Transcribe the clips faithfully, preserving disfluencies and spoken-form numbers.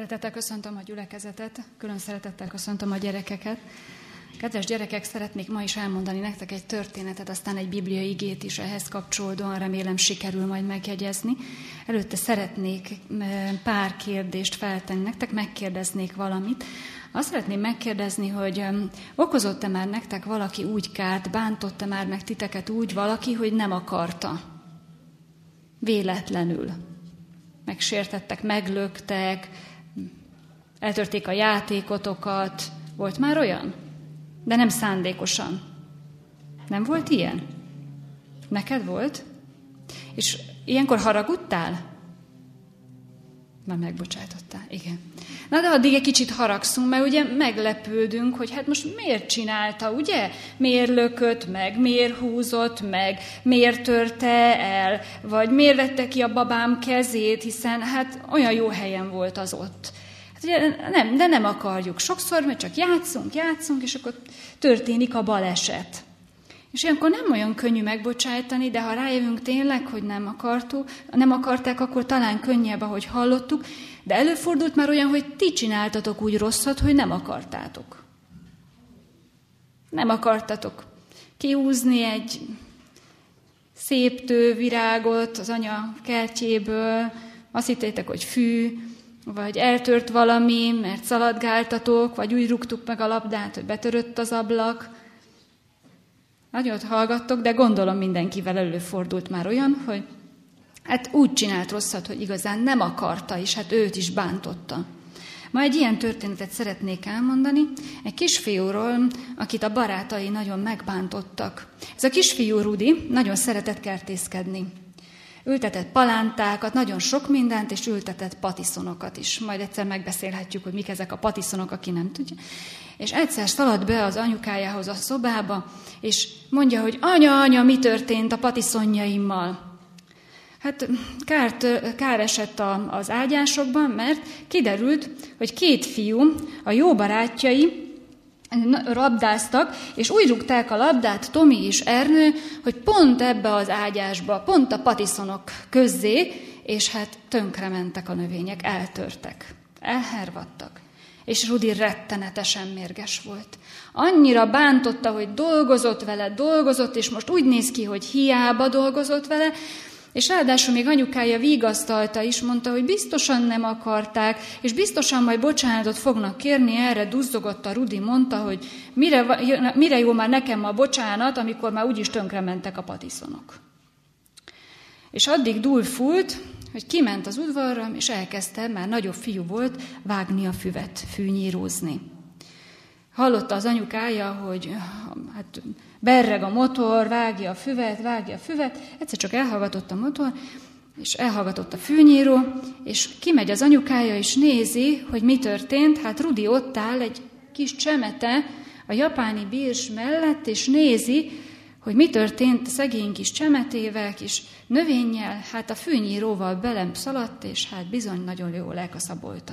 Szeretettel köszöntöm a gyülekezetet, külön szeretettel köszöntöm a gyerekeket. Kedves gyerekek, szeretnék ma is elmondani nektek egy történetet, aztán egy bibliai igét is ehhez kapcsolódóan, remélem sikerül majd megjegyezni. Előtte szeretnék pár kérdést feltenni nektek, megkérdeznék valamit. Azt szeretném megkérdezni, hogy okozott-e már nektek valaki úgy kárt, bántott-e már meg titeket úgy valaki, hogy nem akarta? Véletlenül. Megsértettek, meglöktek, eltörték a játékotokat. Volt már olyan? De nem szándékosan. Nem volt ilyen? Neked volt? És ilyenkor haragudtál? Már megbocsájtottál, igen. Na de addig egy kicsit haragszunk, mert ugye meglepődünk, hogy hát most miért csinálta, ugye? Miért lökött meg, miért húzott meg, miért törte el, vagy miért vette ki a babám kezét, hiszen hát olyan jó helyen volt az ott. Hát ugye nem, de nem akarjuk. Sokszor, mert csak játszunk, játszunk, és akkor történik a baleset. És ilyenkor nem olyan könnyű megbocsájtani, de ha rájövünk tényleg, hogy nem akartuk, nem akarták, akkor talán könnyebb, ahogy hallottuk, de előfordult már olyan, hogy ti csináltatok úgy rosszat, hogy nem akartátok. Nem akartatok kiúzni egy szép tővirágot az anya kertjéből, azt hittétek, hogy fű, vagy eltört valami, mert szaladgáltatok, vagy úgy rúgtuk meg a labdát, hogy betörött az ablak. Nagyot hallgattok, de gondolom mindenkivel előfordult már olyan, hogy hát úgy csinált rosszat, hogy igazán nem akarta, és hát őt is bántotta. Ma egy ilyen történetet szeretnék elmondani, egy kisfiúról, akit a barátai nagyon megbántottak. Ez a kisfiú Rudi nagyon szeretett kertészkedni. Ültetett palántákat, nagyon sok mindent, és ültetett patiszonokat is. Majd egyszer megbeszélhetjük, hogy mik ezek a patiszonok, aki nem tudja. És egyszer szaladt be az anyukájához a szobába, és mondja, hogy anya, anya, mi történt a patiszonjaimmal? Hát kár, kár esett a, az ágyásokban, mert kiderült, hogy két fiú, a jó barátjai, labdáztak, és úgy rúgták a labdát Tomi és Ernő, hogy pont ebbe az ágyásba, pont a patiszonok közzé, és hát tönkrementek a növények, eltörtek, elhervadtak. És Rudi rettenetesen mérges volt. Annyira bántotta, hogy dolgozott vele, dolgozott, és most úgy néz ki, hogy hiába dolgozott vele, és ráadásul még anyukája vigasztalta is, mondta, hogy biztosan nem akarták, és biztosan majd bocsánatot fognak kérni, erre duzzogott a Rudi, mondta, hogy mire, mire jó már nekem a bocsánat, amikor már úgyis tönkrementek a patiszonok. És addig dúlfult, hogy kiment az udvarra, és elkezdte, már nagyobb fiú volt, vágni a füvet, fűnyírózni. Hallotta az anyukája, hogy hát berreg a motor, vágja a füvet, vágja a füvet, egyszer csak elhallgatott a motor, és elhallgatott a fűnyíró, és kimegy az anyukája, és nézi, hogy mi történt. Hát Rudi ott áll egy kis csemete a japáni birs mellett, és nézi, hogy mi történt a szegény kis csemetével, kis növényjel, hát a fűnyíróval belem szaladt, és hát bizony nagyon jól elkaszabolta.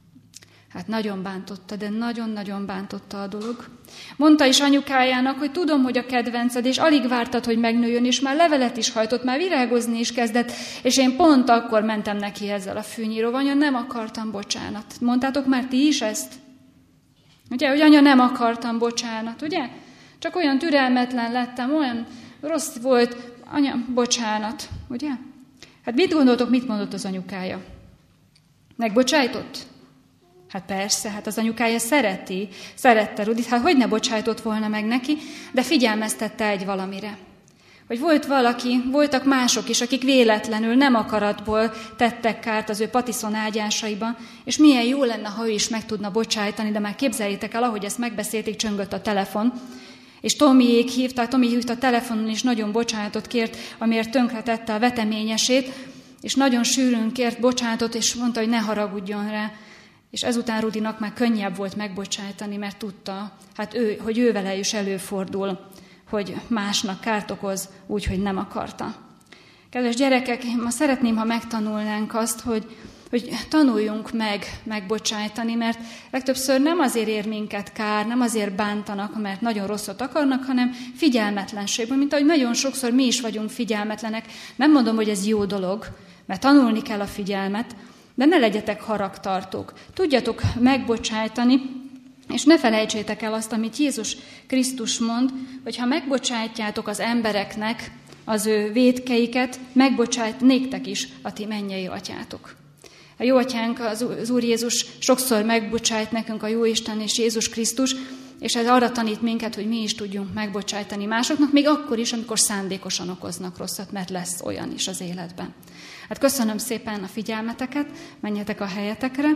Hát nagyon bántotta, de nagyon-nagyon bántotta a dolog. Mondta is anyukájának, hogy tudom, hogy a kedvenced, és alig vártad, hogy megnőjön, és már levelet is hajtott, már virágozni is kezdett, és én pont akkor mentem neki ezzel a fűnyíróval, anya, nem akartam bocsánat. Mondtátok már ti is ezt? Ugye, hogy anya, nem akartam bocsánat, ugye? Csak olyan türelmetlen lettem, olyan rossz volt, anya, bocsánat, ugye? Hát mit gondoltok, mit mondott az anyukája? Megbocsájtott? Hát persze, hát az anyukája szereti, szerette Rudit, hát hogy ne bocsájtott volna meg neki, de figyelmeztette egy valamire. Hogy volt valaki, voltak mások is, akik véletlenül, nem akaratból tettek kárt az ő patiszon ágyásaiban, és milyen jó lenne, ha ő is meg tudna bocsájtani, de már képzeljétek el, ahogy ezt megbeszélték, csöngött a telefon, és Tomiék hívták, Tomi hívta a telefonon, és nagyon bocsánatot kért, amiért tönkretette a veteményesét, és nagyon sűrűn kért bocsánatot, és mondta, hogy ne haragudjon rá. És ezután Rudinak már könnyebb volt megbocsájtani, mert tudta, hát ő, hogy ő vele is előfordul, hogy másnak kárt okoz úgy, hogy nem akarta. Kedves gyerekek, ma szeretném, ha megtanulnánk azt, hogy, hogy tanuljunk meg megbocsájtani, mert legtöbbször nem azért ér minket kár, nem azért bántanak, mert nagyon rosszat akarnak, hanem figyelmetlenségből, mint ahogy nagyon sokszor mi is vagyunk figyelmetlenek. Nem mondom, hogy ez jó dolog, mert tanulni kell a figyelmet, De ne legyetek haragtartók, tudjatok megbocsájtani, és ne felejtsétek el azt, amit Jézus Krisztus mond, hogy ha megbocsájtjátok az embereknek az ő vétkeiket, megbocsájt néktek is a ti mennyei atyátok. A jó atyánk, az Úr Jézus sokszor megbocsájt nekünk, a jó Isten és Jézus Krisztus, és ez arra tanít minket, hogy mi is tudjunk megbocsájtani másoknak, még akkor is, amikor szándékosan okoznak rosszat, mert lesz olyan is az életben. Hát köszönöm szépen a figyelmeteket, menjetek a helyetekre.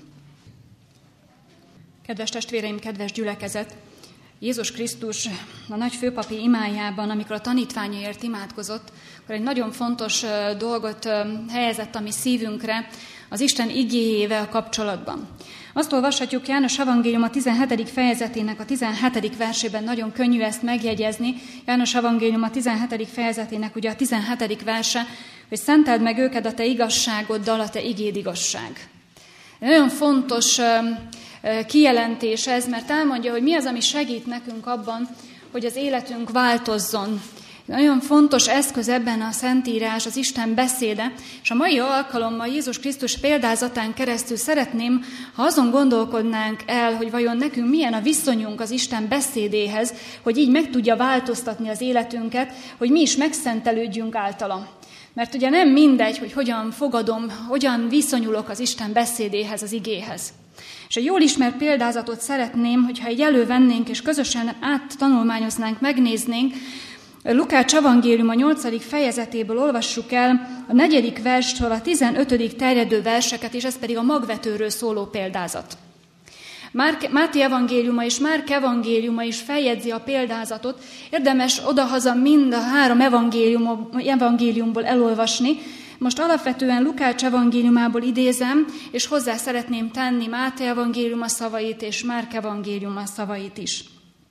Kedves testvéreim, kedves gyülekezet! Jézus Krisztus a nagy főpapi imájában, amikor a tanítványaiért imádkozott, akkor egy nagyon fontos dolgot helyezett a mi szívünkre az Isten igéjével kapcsolatban. Azt olvashatjuk János evangélium a tizenhetedik fejezetének a tizenhetedik versében, nagyon könnyű ezt megjegyezni. János evangélium a tizenhetedik fejezetének ugye a tizenhetedik verse, hogy szenteld meg őket a te igazságoddal, a te igéd igazság. Nagyon fontos kijelentés ez, mert elmondja, hogy mi az, ami segít nekünk abban, hogy az életünk változzon. Nagyon fontos eszköz ebben a Szentírás, az Isten beszéde, és a mai alkalommal Jézus Krisztus példázatán keresztül szeretném, ha azon gondolkodnánk el, hogy vajon nekünk milyen a viszonyunk az Isten beszédéhez, hogy így meg tudja változtatni az életünket, hogy mi is megszentelődjünk általa. Mert ugye nem mindegy, hogy hogyan fogadom, hogyan viszonyulok az Isten beszédéhez, az igéhez. És egy jól ismert példázatot szeretném, hogyha egy elővennénk, és közösen áttanulmányoznánk, megnéznénk, Lukács evangélium a nyolcadik fejezetéből olvassuk el a negyedik verstől a tizenötödik terjedő verseket, és ez pedig a magvetőről szóló példázat. Márk, Máté evangéliuma és Márk evangéliuma is feljegyzi a példázatot, érdemes odahaza mind a három evangélium, evangéliumból elolvasni. Most alapvetően Lukács evangéliumából idézem, és hozzá szeretném tenni Máté evangéliuma szavait és Márk evangéliuma szavait is.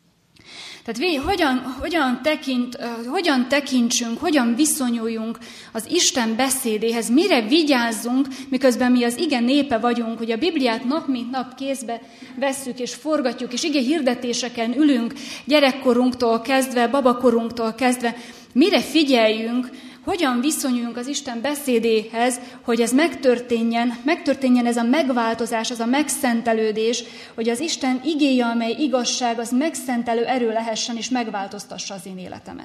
Tehát hogyan, hogyan, tekint, hogyan tekintsünk, hogyan viszonyuljunk az Isten beszédéhez, mire vigyázzunk, miközben mi az ige népe vagyunk, hogy a Bibliát nap mint nap kézbe vesszük és forgatjuk, és ige hirdetéseken ülünk, gyerekkorunktól kezdve, babakorunktól kezdve, mire figyeljünk, hogyan viszonyuljunk az Isten beszédéhez, hogy ez megtörténjen, megtörténjen ez a megváltozás, az a megszentelődés, hogy az Isten igéje, amely igazság, az megszentelő erő lehessen, és megváltoztassa az én életemet.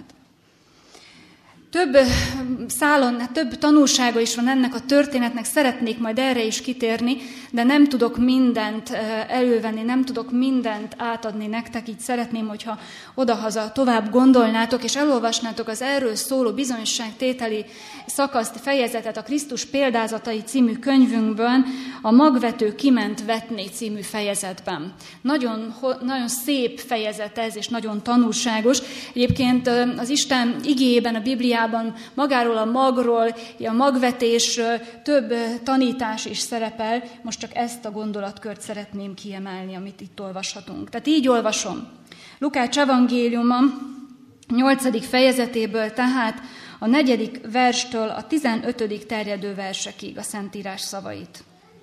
Több szálon, több tanulsága is van ennek a történetnek, szeretnék majd erre is kitérni, de nem tudok mindent elővenni, nem tudok mindent átadni nektek, így szeretném, hogyha odahaza tovább gondolnátok, és elolvasnátok az erről szóló bizonyságtételi szakaszt, fejezetet a Krisztus példázatai című könyvünkből, a Magvető kiment vetni című fejezetben. Nagyon, nagyon szép fejezet ez, és nagyon tanulságos. Egyébként az Isten igéjében, a Bibliában magáról a magról, a magvetésről több tanítás is szerepel. Most csak ezt a gondolatkört szeretném kiemelni, amit itt olvashatunk. Tehát így olvasom. Lukács evangéliuma nyolcadik fejezetéből, tehát a negyedik verstől a tizenötödik terjedő versekig a Szentírás szavait.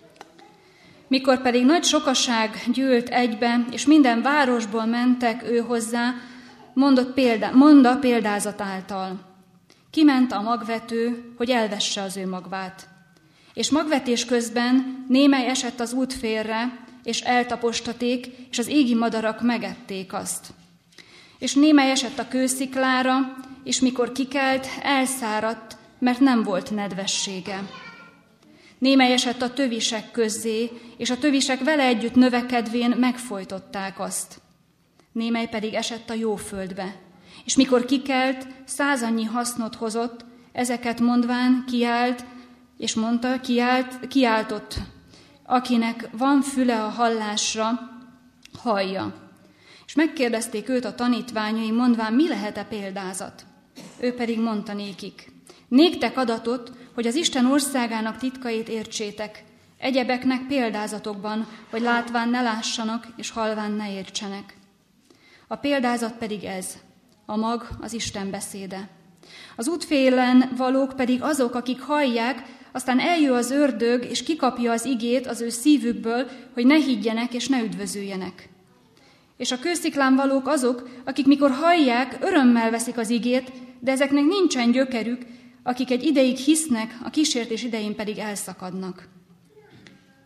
Mikor pedig nagy sokaság gyűlt egybe, és minden városból mentek ő hozzá, mondott példá, monda példázat által. Kiment a magvető, hogy elvesse az ő magvát. És magvetés közben némely esett az útfélre, és eltapostaték, és az égi madarak megették azt. És némely esett a kősziklára, és mikor kikelt, elszáradt, mert nem volt nedvessége. Némely esett a tövisek közzé, és a tövisek vele együtt növekedvén megfojtották azt. Némely pedig esett a jó földbe, és mikor kikelt, százannyi hasznot hozott, ezeket mondván kiált, és mondta, kiált, kiáltott, akinek van füle a hallásra, hallja. És megkérdezték őt a tanítványai, mondván, mi lehet-e példázat? Ő pedig mondta nékik, néktek adatot, hogy az Isten országának titkait értsétek, egyebeknek példázatokban, hogy látván ne lássanak, és halván ne értsenek. A példázat pedig ez, a mag az Isten beszéde. Az útfélen valók pedig azok, akik hallják, aztán eljön az ördög, és kikapja az igét az ő szívükből, hogy ne higgyenek és ne üdvözüljenek. És a kősziklán valók azok, akik mikor hallják, örömmel veszik az igét, de ezeknek nincsen gyökerük, akik egy ideig hisznek, a kísértés idején pedig elszakadnak.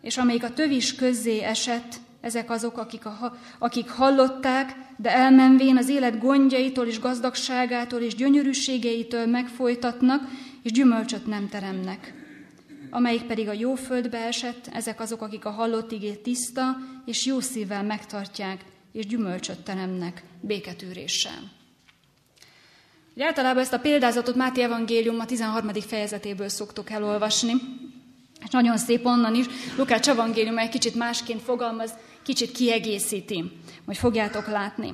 és amelyik a tövis közzé esett, ezek azok, akik, a, akik hallották, de elmenvén az élet gondjaitól és gazdagságától és gyönyörűségeitől megfojtatnak, és gyümölcsöt nem teremnek. Amelyik pedig a jó földbe esett, ezek azok, akik a hallott igét tiszta és jó szívvel megtartják, és gyümölcsöt teremnek béketűréssel. Ugye általában ezt a példázatot Máté evangélium a tizenharmadik fejezetéből szoktuk elolvasni, és nagyon szép onnan is. Lukács evangélium egy kicsit másként fogalmaz, kicsit kiegészíti, hogy fogjátok látni.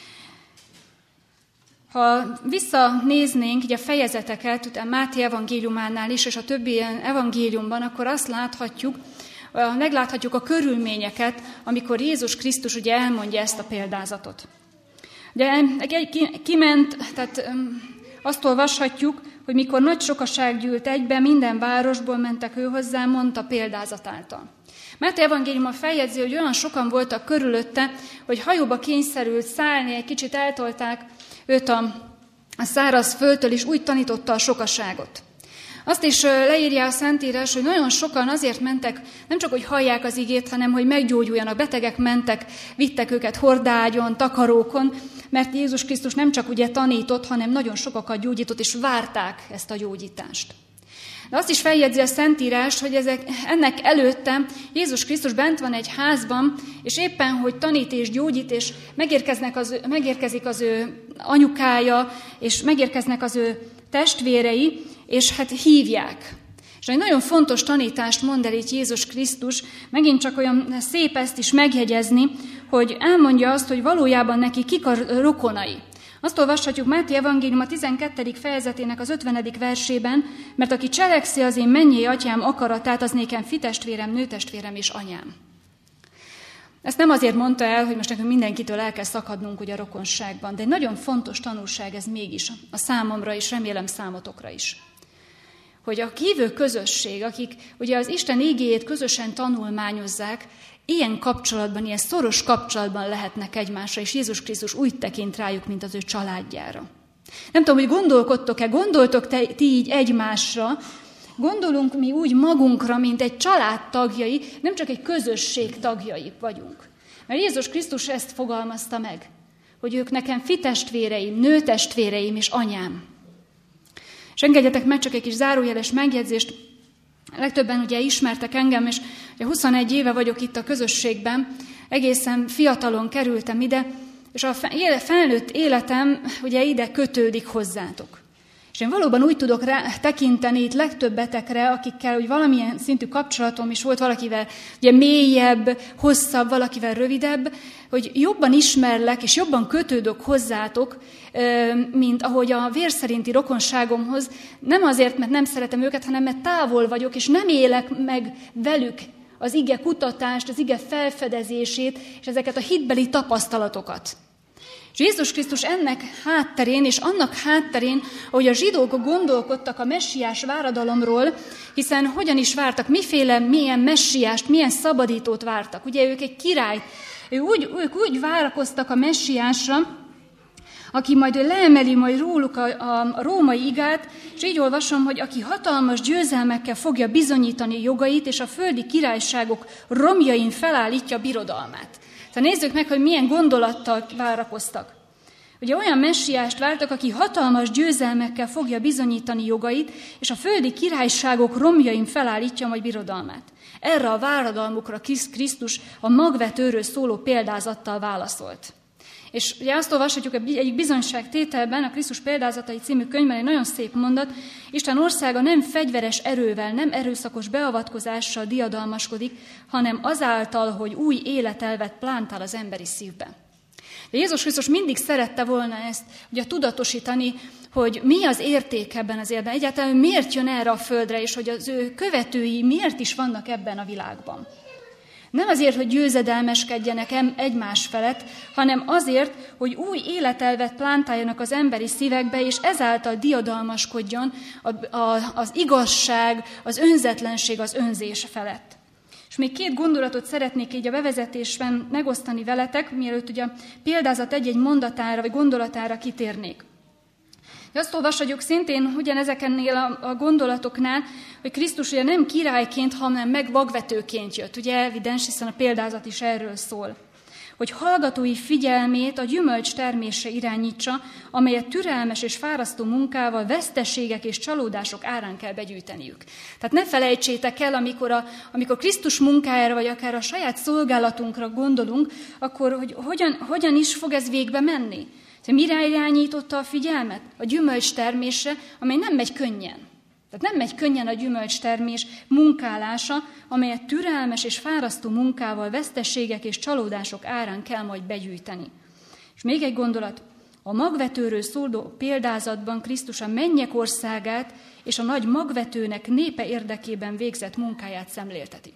Ha visszanéznénk így a fejezeteket, a Máté evangéliumánál is, és a többi evangéliumban, akkor azt láthatjuk, megláthatjuk a körülményeket, amikor Jézus Krisztus ugye elmondja ezt a példázatot. Ugye kiment, tehát azt olvashatjuk, hogy mikor nagy sokaság gyűlt egybe, minden városból mentek ő hozzá, mondta példázat által. Máté evangéliumban feljegyzi, hogy olyan sokan voltak körülötte, hogy hajóba kényszerült szállni, egy kicsit eltolták őt a, a száraz földtől, és úgy tanította a sokaságot. Azt is leírja a Szentírás, hogy nagyon sokan azért mentek, nem csak, hogy hallják az igét, hanem, hogy meggyógyuljanak. Betegek mentek, vittek őket hordágyon, takarókon, mert Jézus Krisztus nem csak ugye tanított, hanem nagyon sokakat gyógyított, és várták ezt a gyógyítást. De azt is feljegyzi a Szentírás, hogy ezek, ennek előtte Jézus Krisztus bent van egy házban, és éppen, hogy tanít és gyógyít, és megérkeznek az ő, megérkezik az ő anyukája, és megérkeznek az ő testvérei, és hát hívják. És egy nagyon fontos tanítást mond el itt Jézus Krisztus, megint csak olyan szép ezt is megjegyezni, hogy elmondja azt, hogy valójában neki kik a rokonai. Azt olvashatjuk Máté evangélium a tizenkettedik fejezetének az ötvenedik versében, mert aki cselekszi az én mennyei atyám akaratát, az nékem fitestvérem, nőtestvérem és anyám. Ezt nem azért mondta el, hogy most nekünk mindenkitől el kell szakadnunk ugye a rokonságban, de egy nagyon fontos tanulság ez mégis a számomra is, remélem számotokra is. Hogy a hívő közösség, akik ugye az Isten igéjét közösen tanulmányozzák, ilyen kapcsolatban, ilyen szoros kapcsolatban lehetnek egymásra, és Jézus Krisztus úgy tekint rájuk, mint az ő családjára. Nem tudom, hogy gondolkodtok-e, gondoltok te, ti így egymásra, gondolunk mi úgy magunkra, mint egy család tagjai, nem csak egy közösség tagjai vagyunk. Mert Jézus Krisztus ezt fogalmazta meg, hogy ők nekem fitestvéreim, nőtestvéreim és anyám. És engedjetek meg csak egy kis zárójeles megjegyzést. Legtöbben ugye ismertek engem, és ugye huszonegy éve vagyok itt a közösségben, egészen fiatalon kerültem ide, és a felnőtt életem ugye ide kötődik hozzátok. És én valóban úgy tudok rá tekinteni itt legtöbbetekre, akikkel hogy valamilyen szintű kapcsolatom is volt, valakivel ugye mélyebb, hosszabb, valakivel rövidebb, hogy jobban ismerlek és jobban kötődök hozzátok, mint ahogy a vérszerinti rokonságomhoz, nem azért, mert nem szeretem őket, hanem mert távol vagyok, és nem élek meg velük az ige kutatást, az ige felfedezését, és ezeket a hitbeli tapasztalatokat. És Jézus Krisztus ennek hátterén, és annak hátterén, ahogy a zsidók gondolkodtak a messiás váradalomról, hiszen hogyan is vártak, miféle, milyen messiást, milyen szabadítót vártak. Ugye ők egy királyt, ők úgy, ők úgy várakoztak a messiásra, aki majd leemeli majd róluk a, a római igát, és így olvasom, hogy aki hatalmas győzelmekkel fogja bizonyítani jogait, és a földi királyságok romjain felállítja birodalmát. Tehát nézzük meg, hogy milyen gondolattal várakoztak. Ugye olyan messiást vártak, aki hatalmas győzelmekkel fogja bizonyítani jogait, és a földi királyságok romjain felállítja majd birodalmát. Erre a váradalmukra Krisztus a magvetőről szóló példázattal válaszolt. És ugye azt olvashatjuk egy bizonyság tételben, a Krisztus példázatai című könyvben egy nagyon szép mondat, Isten országa nem fegyveres erővel, nem erőszakos beavatkozással diadalmaskodik, hanem azáltal, hogy új életelvet plántál az emberi szívbe. De Jézus Krisztus mindig szerette volna ezt, ugye tudatosítani, hogy mi az érték ebben az életben, egyáltalán miért jön erre a földre, és hogy az ő követői miért is vannak ebben a világban. Nem azért, hogy győzedelmeskedjenek egymás felett, hanem azért, hogy új életelvet plántáljanak az emberi szívekbe, és ezáltal diadalmaskodjon az igazság, az önzetlenség, az önzés felett. És még két gondolatot szeretnék így a bevezetésben megosztani veletek, mielőtt ugye a példázat egy-egy mondatára vagy gondolatára kitérnék. De azt olvashatjuk szintén ugyanezeknél a, a gondolatoknál, hogy Krisztus ugye nem királyként, hanem megmagvetőként jött. Ugye evidens, hiszen a példázat is erről szól. Hogy hallgatói figyelmét a gyümölcs termésre irányítsa, amelyet türelmes és fárasztó munkával veszteségek és csalódások árán kell begyűjteniük. Tehát ne felejtsétek el, amikor, a, amikor Krisztus munkájára, vagy akár a saját szolgálatunkra gondolunk, akkor hogy hogyan, hogyan is fog ez végbe menni? Mire irányította a figyelmet? A gyümölcs termésre, amely nem megy könnyen. Tehát nem megy könnyen a gyümölcstermés munkálása, amelyet türelmes és fárasztó munkával veszteségek és csalódások árán kell majd begyűjteni. És még egy gondolat, a magvetőről szóló példázatban Krisztus a mennyek országát és a nagy magvetőnek népe érdekében végzett munkáját szemlélteti.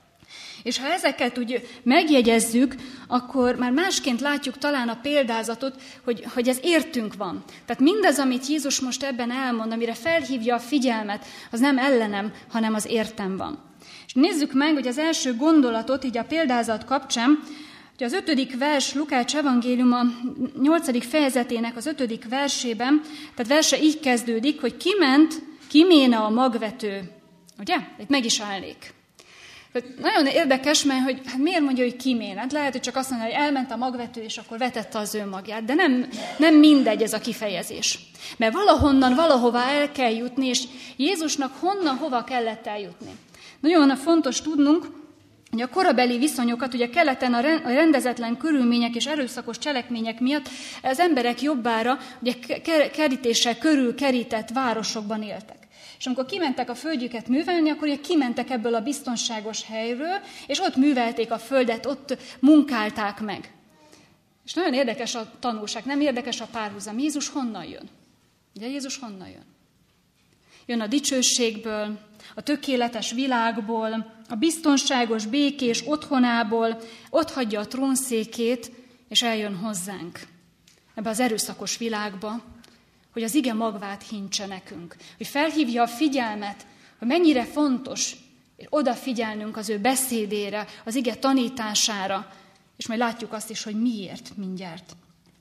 És ha ezeket úgy megjegyezzük, akkor már másként látjuk talán a példázatot, hogy, hogy ez értünk van. Tehát mindaz, amit Jézus most ebben elmond, amire felhívja a figyelmet, az nem ellenem, hanem az értem van. És nézzük meg, hogy az első gondolatot így a példázat kapcsán, hogy az ötödik vers Lukács evangéliuma nyolcadik fejezetének az ötödik versében, tehát verse így kezdődik, hogy kiment, kiméne a magvető. Ugye? Itt meg is állnék. Nagyon érdekes, mert hogy, hát miért mondja, hogy kiméne? Hát lehet, hogy csak azt mondja, hogy elment a magvető, és akkor vetette az ő magját. De nem, nem mindegy ez a kifejezés. Mert valahonnan, valahova el kell jutni, és Jézusnak honnan, hova kellett eljutni. Nagyon fontos tudnunk, hogy a korabeli viszonyokat, ugye keleten a rendezetlen körülmények és erőszakos cselekmények miatt az emberek jobbára ugye kerítéssel körül kerített városokban éltek. És amikor kimentek a földjüket művelni, akkor ugye kimentek ebből a biztonságos helyről, és ott művelték a földet, ott munkálták meg. És nagyon érdekes a tanulság, nem érdekes a párhuzam. Jézus honnan jön? Ugye Jézus honnan jön? Jön a dicsőségből, a tökéletes világból, a biztonságos, békés otthonából, ott hagyja a trónszékét, és eljön hozzánk ebbe az erőszakos világba, hogy az ige magvát hintse nekünk, hogy felhívja a figyelmet, hogy mennyire fontos odafigyelnünk az ő beszédére, az ige tanítására, és majd látjuk azt is, hogy miért mindjárt.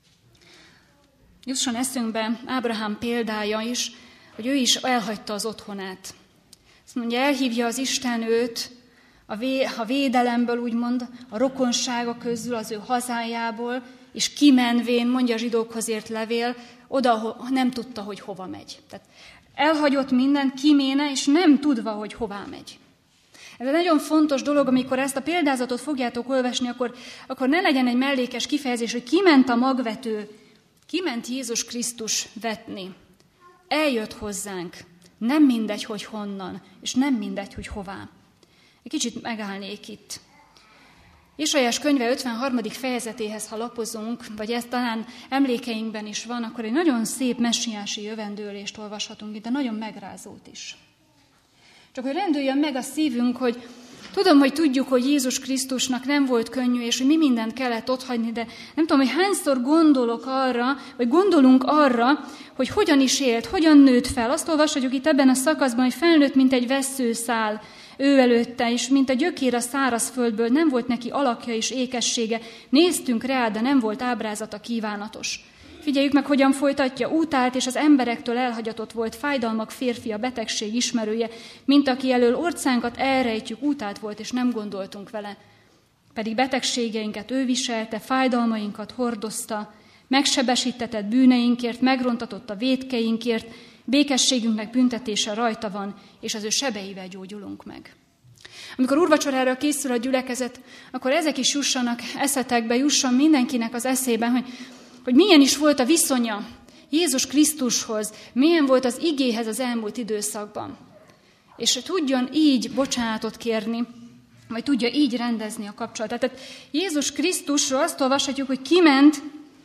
Jusson eszünkbe Ábrahám példája is, hogy ő is elhagyta az otthonát. Azt mondja, elhívja az Isten őt a, vé, a védelemből, úgymond, a rokonsága közül, az ő hazájából, és kimenvén, mondja a zsidókhoz írt levél, oda nem tudta, hogy hova megy. Tehát elhagyott mindent, kiméne, és nem tudva, hogy hová megy. Ez egy nagyon fontos dolog, amikor ezt a példázatot fogjátok olvasni, akkor, akkor ne legyen egy mellékes kifejezés, hogy kiment a magvető, kiment Jézus Krisztus vetni. Eljött hozzánk, nem mindegy, hogy honnan, és nem mindegy, hogy hová. Egy kicsit megállnék itt. Ézsaiás könyve ötvenharmadik fejezetéhez, ha lapozunk, vagy ez talán emlékeinkben is van, akkor egy nagyon szép messiási jövendőlést olvashatunk itt, de nagyon megrázót is. Csak hogy rendüljön meg a szívünk, hogy tudom, hogy tudjuk, hogy Jézus Krisztusnak nem volt könnyű, és hogy mi mindent kellett otthagyni, de nem tudom, hogy hányszor gondolok arra, vagy gondolunk arra, hogy hogyan is élt, hogyan nőtt fel. Azt olvashatjuk itt ebben a szakaszban, hogy felnőtt, mint egy vesszőszál ő előtte, és mint a gyökér a szárazföldből, nem volt neki alakja és ékessége. Néztünk rá, de nem volt ábrázata kívánatos. Figyeljük meg, hogyan folytatja, útált, és az emberektől elhagyatott volt, fájdalmak férfi, a betegség ismerője, mint aki elől orcánkat elrejtjük, útált volt, és nem gondoltunk vele. Pedig betegségeinket ő viselte, fájdalmainkat hordozta, megsebesítetett bűneinkért, megrontatott a vétkeinkért, békességünknek büntetése rajta van, és az ő sebeivel gyógyulunk meg. Amikor úrvacsorára készül a gyülekezet, akkor ezek is jussanak eszetekbe, jusson mindenkinek az eszében, hogy, hogy milyen is volt a viszonya Jézus Krisztushoz, milyen volt az igéhez az elmúlt időszakban. És tudjon így bocsánatot kérni, vagy tudja így rendezni a kapcsolatot. Tehát Jézus Krisztusról azt olvashatjuk, hogy kiment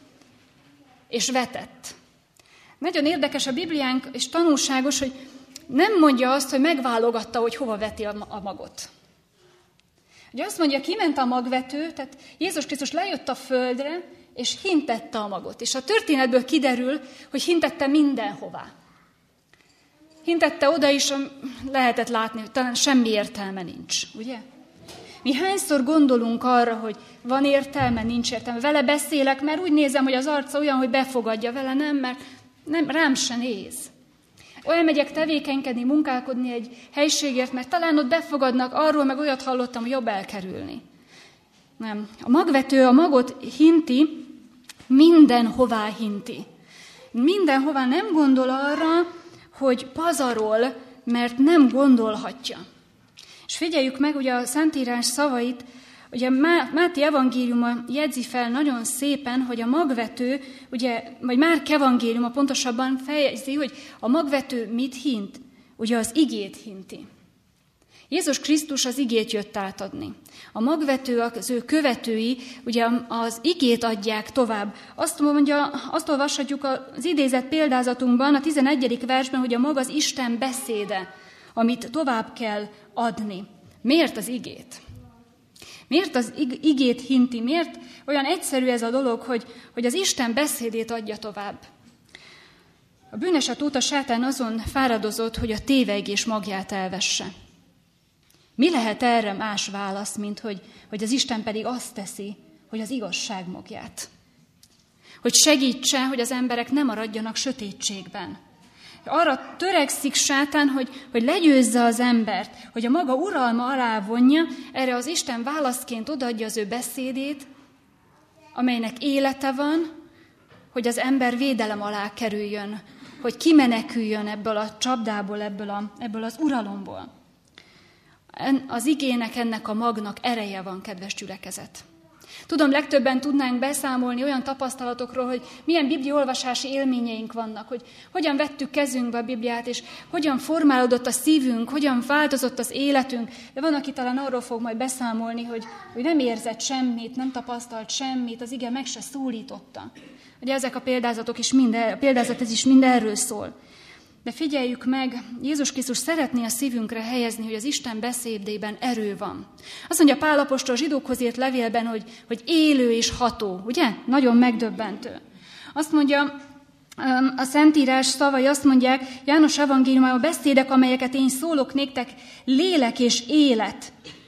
és vetett. Nagyon érdekes a Bibliánk, és tanulságos, hogy nem mondja azt, hogy megválogatta, hogy hova veti a magot. Ugye azt mondja, kiment a magvető, tehát Jézus Krisztus lejött a földre, és hintette a magot. És a történetből kiderül, hogy hintette mindenhová. Hintette oda is, lehetett látni, hogy talán semmi értelme nincs, ugye? Mi hányszor gondolunk arra, hogy van értelme, nincs értelme. Vele beszélek, mert úgy nézem, hogy az arca olyan, hogy befogadja, vele nem, mert Nem, rám se néz. Elmegyek tevékenykedni, munkálkodni egy helységért, mert talán ott befogadnak, arról meg olyat hallottam, hogy jobb elkerülni. Nem. A magvető a magot hinti, mindenhová hinti. Mindenhová nem gondol arra, hogy pazarol, mert nem gondolhatja. És figyeljük meg ugye a Szentírás szavait, ugye Máté evangéliuma jegyzi fel nagyon szépen, hogy a magvető, ugye, vagy Márk evangéliuma pontosabban fejezi, hogy a magvető mit hint? Ugye az igét hinti. Jézus Krisztus az igét jött átadni. A magvető, az ő követői, ugye az igét adják tovább. Azt mondja, azt olvashatjuk az idézett példázatunkban, a tizenegyedik versben, hogy a mag az Isten beszéde, amit tovább kell adni. Miért az igét? Miért az igét hinti? Miért olyan egyszerű ez a dolog, hogy, hogy az Isten beszédét adja tovább? A bűneset óta sátán azon fáradozott, hogy a tévegés magját elvesse. Mi lehet erre más válasz, mint hogy, hogy az Isten pedig azt teszi, hogy az igazság magját. Hogy segítse, hogy az emberek ne maradjanak sötétségben. Arra törekszik sátán, hogy, hogy legyőzze az embert, hogy a maga uralma alá vonja, erre az Isten válaszként odaadja az ő beszédét, amelynek élete van, hogy az ember védelem alá kerüljön, hogy kimeneküljön ebből a csapdából, ebből, a, ebből az uralomból. Az igének, ennek a magnak ereje van, kedves gyülekezet. Tudom, legtöbben tudnánk beszámolni olyan tapasztalatokról, hogy milyen bibliaolvasási élményeink vannak, hogy hogyan vettük kezünkbe a Bibliát, és hogyan formálódott a szívünk, hogyan változott az életünk, de van, aki talán arról fog majd beszámolni, hogy, hogy nem érzett semmit, nem tapasztalt semmit, az ige meg se szólította. Ugye ezek a példázatok is mind, a példázat ez is mind erről szól. De figyeljük meg, Jézus Krisztus szeretné a szívünkre helyezni, hogy az Isten beszédében erő van. Azt mondja Pál apostol zsidókhoz írt levélben, hogy, hogy élő és ható, ugye? Nagyon megdöbbentő. Azt mondja, a Szentírás szavai azt mondják, János evangéliumában, a beszédek, amelyeket én szólok néktek, lélek és élet.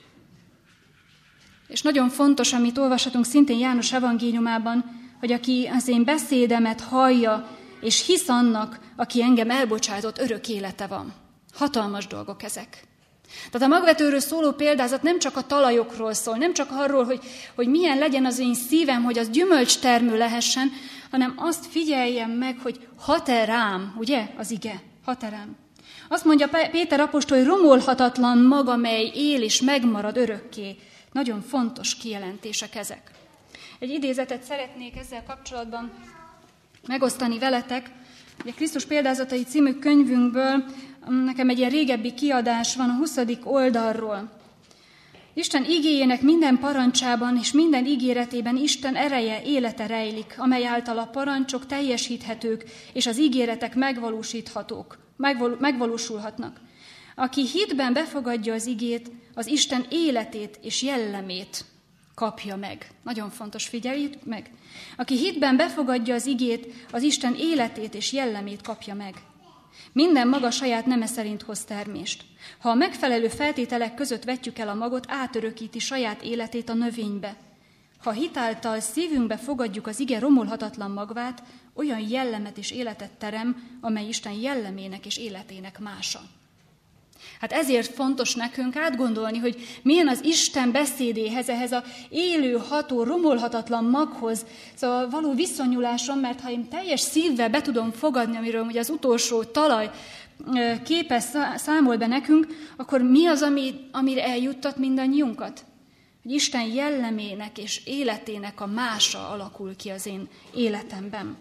És nagyon fontos, amit olvashatunk szintén János evangéliumában, hogy aki az én beszédemet hallja, és hisz annak, aki engem elbocsátott, örök élete van. Hatalmas dolgok ezek. Tehát a magvetőről szóló példázat nem csak a talajokról szól, nem csak arról, hogy, hogy milyen legyen az én szívem, hogy az gyümölcstermő lehessen, hanem azt figyeljem meg, hogy hat-e rám, ugye, az ige, hat-e rám. Azt mondja Péter apostol, hogy romolhatatlan mag, amely él és megmarad örökké. Nagyon fontos kijelentések ezek. Egy idézetet szeretnék ezzel kapcsolatban megosztani veletek. Ugye Krisztus példázatai című könyvünkből nekem egy ilyen régebbi kiadás van a huszadik oldalról. Isten igéjének minden parancsában és minden ígéretében Isten ereje, élete rejlik, amely által a parancsok teljesíthetők és az ígéretek megvalósíthatók, megval- megvalósulhatnak. Aki hitben befogadja az igét, az Isten életét és jellemét kapja meg. Nagyon fontos, figyeljük meg. Aki hitben befogadja az igét, az Isten életét és jellemét kapja meg. Minden maga saját neme szerint hoz termést. Ha a megfelelő feltételek között vetjük el a magot, átörökíti saját életét a növénybe. Ha hitáltal szívünkbe fogadjuk az ige romolhatatlan magvát, olyan jellemet és életet terem, amely Isten jellemének és életének mása. Hát ezért fontos nekünk átgondolni, hogy milyen az Isten beszédéhez, ehhez a élő, ható, romolhatatlan maghoz, szóval való viszonyulásom, mert ha én teljes szívvel be tudom fogadni, amiről ugye az utolsó talaj képes számol be nekünk, akkor mi az, ami, amire eljuttat mindannyiunkat? Hogy Isten jellemének és életének a mása alakul ki az én életemben.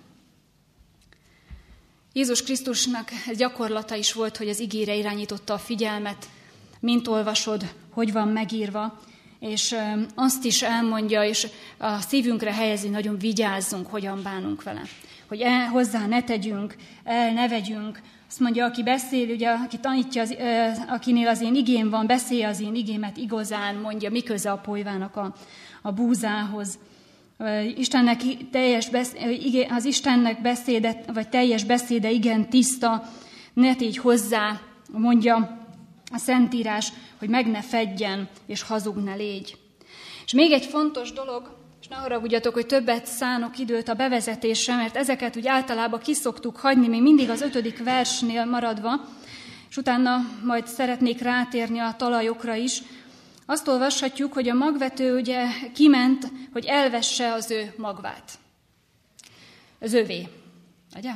Jézus Krisztusnak ez gyakorlata is volt, hogy az igére irányította a figyelmet, mint olvasod, hogy van megírva, és azt is elmondja, és a szívünkre helyezi, nagyon vigyázzunk, hogyan bánunk vele. Hogy el, hozzá ne tegyünk, el ne vegyünk. Azt mondja, aki beszél, ugye, aki tanítja, az, akinél az én igém van, beszélje az én igémet igazán, mondja, mi köze a polyvának a, a búzához. Istennek teljes beszéde, az Istennek beszéde, vagy teljes beszéde igen tiszta, ne tégy hozzá, mondja a Szentírás, hogy meg ne fedjen, és hazug ne légy. És még egy fontos dolog, És ne haragudjatok, hogy többet szánok időt a bevezetésre, mert ezeket úgy általában kiszoktuk hagyni, még mindig az ötödik versnél maradva, és utána majd szeretnék rátérni a talajokra is. Azt olvashatjuk, hogy a magvető ugye kiment, hogy elvesse az ő magvát. Az övé. Ugye?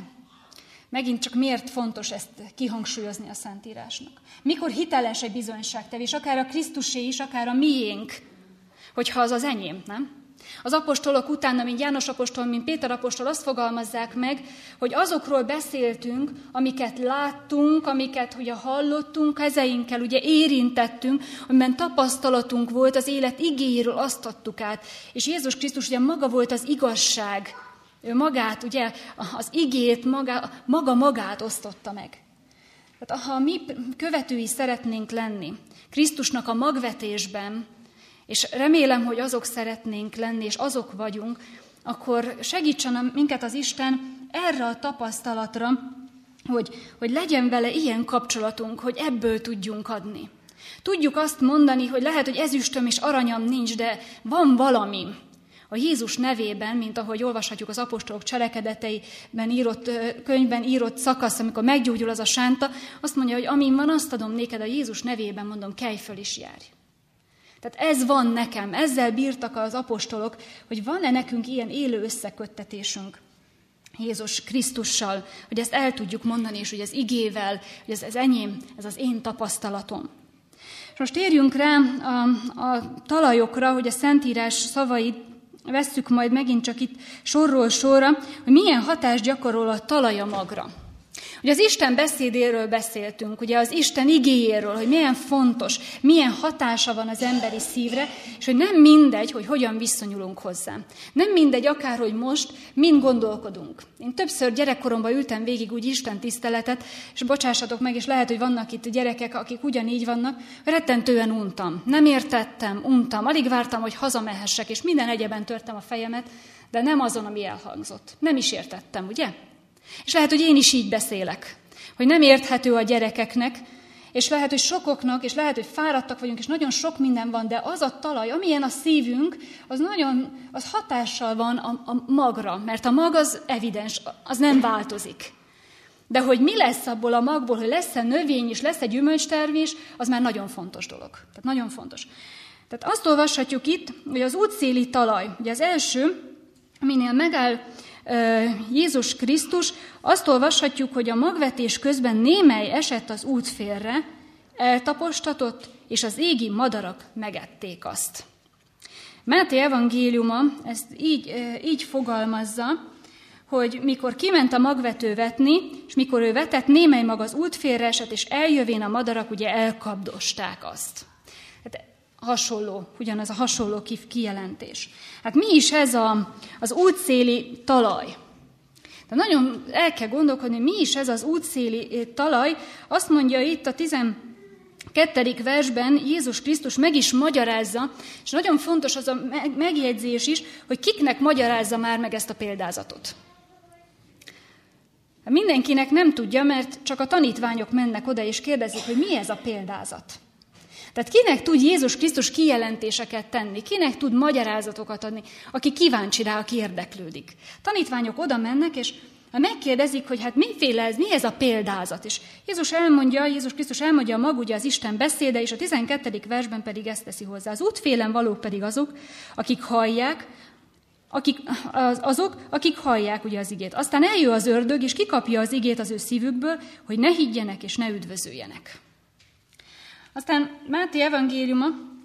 Megint csak miért fontos ezt kihangsúlyozni a Szentírásnak? Mikor hiteles egy bizonyságtevés, akár a Krisztusé is, akár a miénk, hogyha az az enyém, nem? Az apostolok utána, mint János apostol, mint Péter apostol azt fogalmazzák meg, hogy azokról beszéltünk, amiket láttunk, amiket ugye hallottunk, kezeinkkel ugye érintettünk, amiben tapasztalatunk volt, az élet igéjéről azt adtuk át. És Jézus Krisztus ugye maga volt az igazság, ő magát, ugye az igét, maga, maga magát osztotta meg. Tehát ha mi követői szeretnénk lenni Krisztusnak a magvetésben, és remélem, hogy azok szeretnénk lenni, és azok vagyunk, akkor segítsen minket az Isten erre a tapasztalatra, hogy, hogy legyen vele ilyen kapcsolatunk, hogy ebből tudjunk adni. Tudjuk azt mondani, hogy lehet, hogy ezüstöm és aranyam nincs, de van valami. A Jézus nevében, mint ahogy olvashatjuk az apostolok cselekedeteiben írott, könyvben írott szakasz, amikor meggyógyul az a sánta, azt mondja, hogy amin van, azt adom néked a Jézus nevében, mondom, kelj föl és járj. Tehát ez van nekem, ezzel bírtak az apostolok, hogy van-e nekünk ilyen élő összeköttetésünk Jézus Krisztussal, hogy ezt el tudjuk mondani, és hogy az igével, hogy ez, ez enyém, ez az én tapasztalatom. És most térjünk rá a, a talajokra, hogy a Szentírás szavait vesszük majd megint csak itt sorról sorra, hogy milyen hatást gyakorol a talaj a magra. Ugye az Isten beszédéről beszéltünk, ugye az Isten igéjéről, hogy milyen fontos, milyen hatása van az emberi szívre, és hogy nem mindegy, hogy hogyan viszonyulunk hozzá. Nem mindegy akárhogy most, mind gondolkodunk. Én többször gyerekkoromban ültem végig úgy Isten tiszteletet, és bocsássatok meg, és lehet, hogy vannak itt gyerekek, akik ugyanígy vannak, rettentően untam. Nem értettem, untam, alig vártam, hogy hazamehessek, és minden egyeben törtem a fejemet, de nem azon, ami elhangzott. Nem is értettem, ugye? És lehet, hogy én is így beszélek, hogy nem érthető a gyerekeknek, és lehet, hogy sokoknak, és lehet, hogy fáradtak vagyunk, és nagyon sok minden van, de az a talaj, amilyen a szívünk, az nagyon, az hatással van a, a magra, mert a mag az evidens, az nem változik. De hogy mi lesz abból a magból, hogy lesz-e növény és lesz-e gyümölcstermés, az már nagyon fontos dolog. Tehát nagyon fontos. Tehát azt olvashatjuk itt, hogy az útszéli talaj, ugye az első, minél megáll Jézus Krisztus, azt olvashatjuk, hogy a magvetés közben némely esett az útfélre, eltapostatott, és az égi madarak megették azt. Máté evangéliuma ezt így, így fogalmazza, hogy mikor kiment a magvető vetni, és mikor ő vetett, némely mag az útfélre esett, és eljövén a madarak ugye elkapdosták azt. Hát hasonló, ugyanaz a hasonló kijelentés. Hát mi is ez a, az útszéli talaj? De nagyon el kell gondolkodni, mi is ez az útszéli talaj. Azt mondja itt a tizenkettedik versben Jézus Krisztus meg is magyarázza, és nagyon fontos az a megjegyzés is, hogy kiknek magyarázza már meg ezt a példázatot. Mindenkinek nem tudja, mert csak a tanítványok mennek oda és kérdezik, hogy mi ez a példázat. Tehát kinek tud Jézus Krisztus kijelentéseket tenni, kinek tud magyarázatokat adni, aki kíváncsi rá, aki érdeklődik. Tanítványok oda mennek, és megkérdezik, hogy hát miféle ez, mi ez a példázat. És Jézus elmondja, Jézus Krisztus elmondja a mag, ugye az Isten beszéde, és a tizenkettedik versben pedig ezt teszi hozzá. Az útfélen valók pedig azok, akik hallják, akik, az, azok, akik hallják ugye az igét. Aztán eljön az ördög, és kikapja az igét az ő szívükből, hogy ne higgyenek és ne üdvözöljenek. Aztán Máté evangéliuma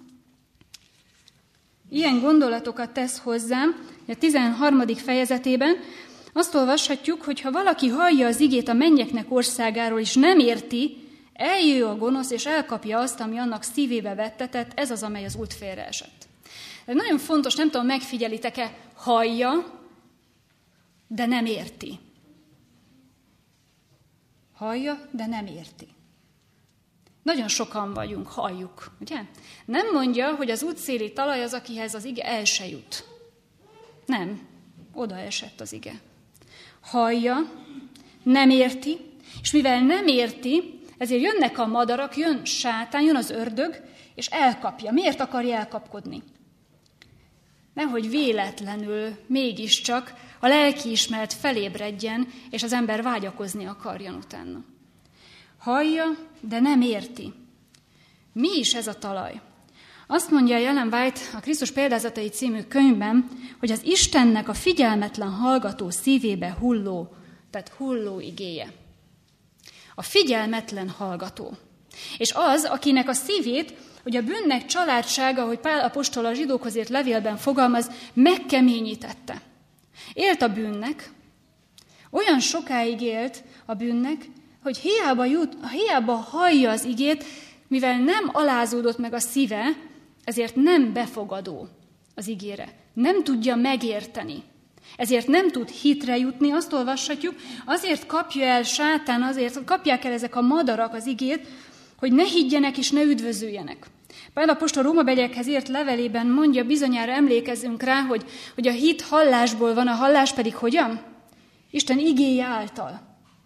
ilyen gondolatokat tesz hozzám, a tizenharmadik fejezetében azt olvashatjuk, hogy ha valaki hallja az igét a mennyeknek országáról, és nem érti, eljön a gonosz, és elkapja azt, ami annak szívébe vettetett, ez az, amely az útfélre esett. Ez nagyon fontos, nem tudom, megfigyelitek-e, hallja, de nem érti. Hallja, de nem érti. Nagyon sokan vagyunk, halljuk, ugye? Nem mondja, hogy az útszéli talaj az, akihez az ige el se jut. Nem, oda esett az ige. Hallja, nem érti, és mivel nem érti, ezért jönnek a madarak, jön sátán, jön az ördög, és elkapja. Miért akarja elkapkodni? nehogy véletlenül mégiscsak a lelkiismeret felébredjen, és az ember vágyakozni akarjon utána. Hallja, de nem érti. Mi is ez a talaj? Azt mondja Ellen White a Krisztus példázatai című könyvben, hogy az Istennek a figyelmetlen hallgató szívébe hulló, tehát hulló igéje. A figyelmetlen hallgató. És az, akinek a szívét, hogy a bűnnek családsága, ahogy Pál apostol a zsidókhoz írt levélben fogalmaz, megkeményítette. Élt a bűnnek, olyan sokáig élt a bűnnek, hogy hiába, jut, hiába hallja az igét, mivel nem alázódott meg a szíve, ezért nem befogadó az igére. Nem tudja megérteni. Ezért nem tud hitre jutni, azt olvashatjuk, azért kapja el sátán, azért kapják el ezek a madarak az igét, hogy ne higgyenek és ne üdvözüljenek. Pál apostol Rómabeliekhez írt levelében mondja, bizonyára emlékezzünk rá, hogy, hogy a hit hallásból van, a hallás pedig hogyan? Isten igéje által.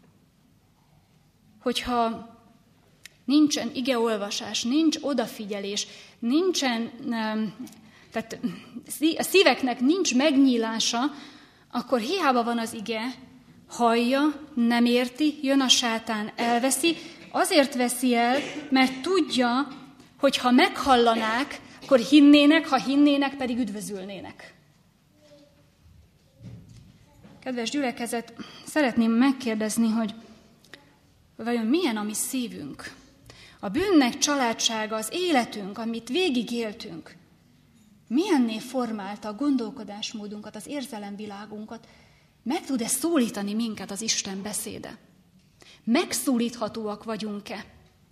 Hogyha nincsen igeolvasás, nincs odafigyelés, nincsen, tehát a szíveknek nincs megnyílása, akkor hiába van az ige, hallja, nem érti, jön a sátán, elveszi, azért veszi el, mert tudja, hogy ha meghallanák, akkor hinnének, ha hinnének, pedig üdvözülnének. Kedves gyülekezet, szeretném megkérdezni, hogy vajon milyen a mi szívünk? A bűnnek családsága, az életünk, amit végigéltünk, milyenné formálta a gondolkodásmódunkat, az érzelemvilágunkat, meg tud-e szólítani minket az Isten beszéde? Megszólíthatóak vagyunk-e?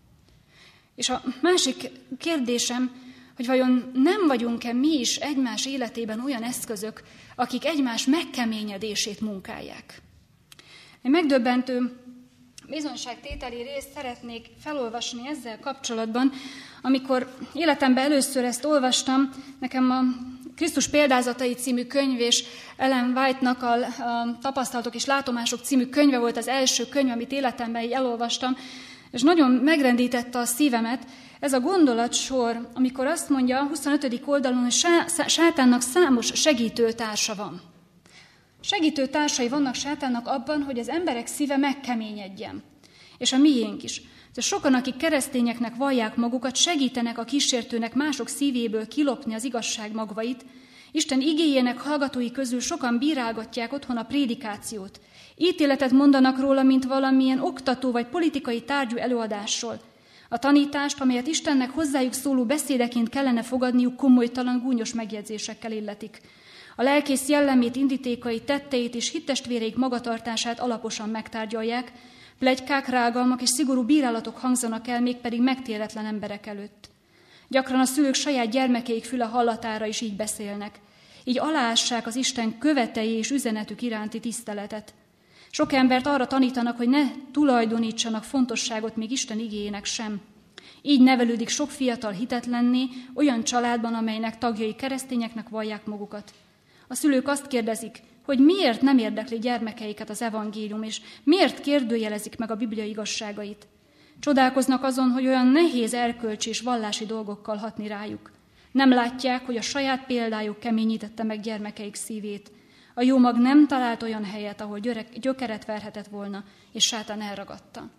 És a másik kérdésem, hogy vajon nem vagyunk-e mi is egymás életében olyan eszközök, akik egymás megkeményedését munkálják? Egy megdöbbentő bizonyságtételi részt szeretnék felolvasni ezzel kapcsolatban. Amikor életemben először ezt olvastam, nekem a Krisztus példázatai című könyv és Ellen White-nak a, a Tapasztalatok és látomások című könyve volt az első könyv, amit életemben így elolvastam, és nagyon megrendítette a szívemet ez a gondolatsor, amikor azt mondja a huszonötödik oldalon, hogy sátánnak számos segítőtársa van. Segítőtársai vannak sátánnak abban, hogy az emberek szíve megkeményedjen. És a miénk is. De sokan, akik keresztényeknek vallják magukat, segítenek a kísértőnek mások szívéből kilopni az igazság magvait. Isten igéjének hallgatói közül sokan bírálgatják otthon a prédikációt. Ítéletet mondanak róla, mint valamilyen oktató vagy politikai tárgyú előadásról. A tanítást, amelyet Istennek hozzájuk szóló beszédeként kellene fogadniuk, komolytalan, gúnyos megjegyzésekkel illetik. A lelkész jellemét, indítékai, tetteit és hittestvéreik magatartását alaposan megtárgyalják, pletykák, rágalmak és szigorú bírálatok hangzanak el, mégpedig megtéretlen emberek előtt. Gyakran a szülők saját gyermekeik füle hallatára is így beszélnek. Így aláássák az Isten követei és üzenetük iránti tiszteletet. Sok embert arra tanítanak, hogy ne tulajdonítsanak fontosságot még Isten igéjének sem. Így nevelődik sok fiatal hitetlenné olyan családban, amelynek tagjai keresztényeknek vallják magukat. A szülők azt kérdezik, hogy miért nem érdekli gyermekeiket az evangélium, és miért kérdőjelezik meg a Biblia igazságait. Csodálkoznak azon, hogy olyan nehéz erkölcsi és vallási dolgokkal hatni rájuk. Nem látják, hogy a saját példájuk keményítette meg gyermekeik szívét. A jó mag nem talált olyan helyet, ahol gyökeret verhetett volna, és sátán elragadta.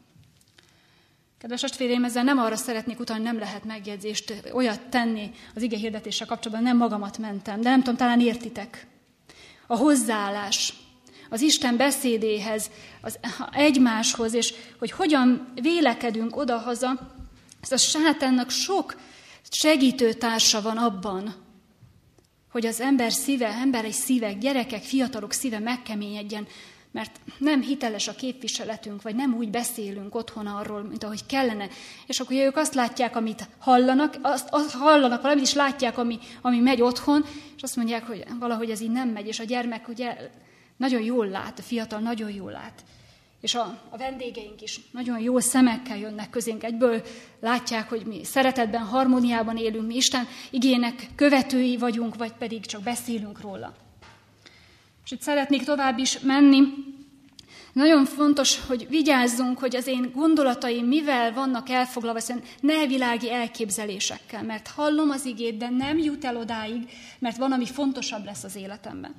Kedves testvéreim, ezzel nem arra szeretnék utalni, nem lehet megjegyzést, olyat tenni az ige hirdetéssel kapcsolatban, nem magamat mentem, de nem tudom, talán értitek. A hozzáállás az Isten beszédéhez, az egymáshoz, és hogy hogyan vélekedünk odahaza, ez a sátánnak sok segítőtársa van abban, hogy az ember szíve, emberi szívek, gyerekek, fiatalok szíve megkeményedjen, mert nem hiteles a képviseletünk, vagy nem úgy beszélünk otthon arról, mint ahogy kellene. És akkor ők azt látják, amit hallanak, azt, azt hallanak valamit, és látják, ami, ami megy otthon, és azt mondják, hogy valahogy ez így nem megy, és a gyermek ugye nagyon jól lát, a fiatal nagyon jól lát. És a, a vendégeink is nagyon jó szemekkel jönnek közénk, egyből látják, hogy mi szeretetben, harmóniában élünk, mi Isten igének követői vagyunk, vagy pedig csak beszélünk róla. És itt szeretnék tovább is menni. Nagyon fontos, hogy vigyázzunk, hogy az én gondolataim mivel vannak elfoglalva, hiszen ne világi elképzelésekkel, mert hallom az igét, de nem jut el odáig, mert van, ami fontosabb lesz az életemben.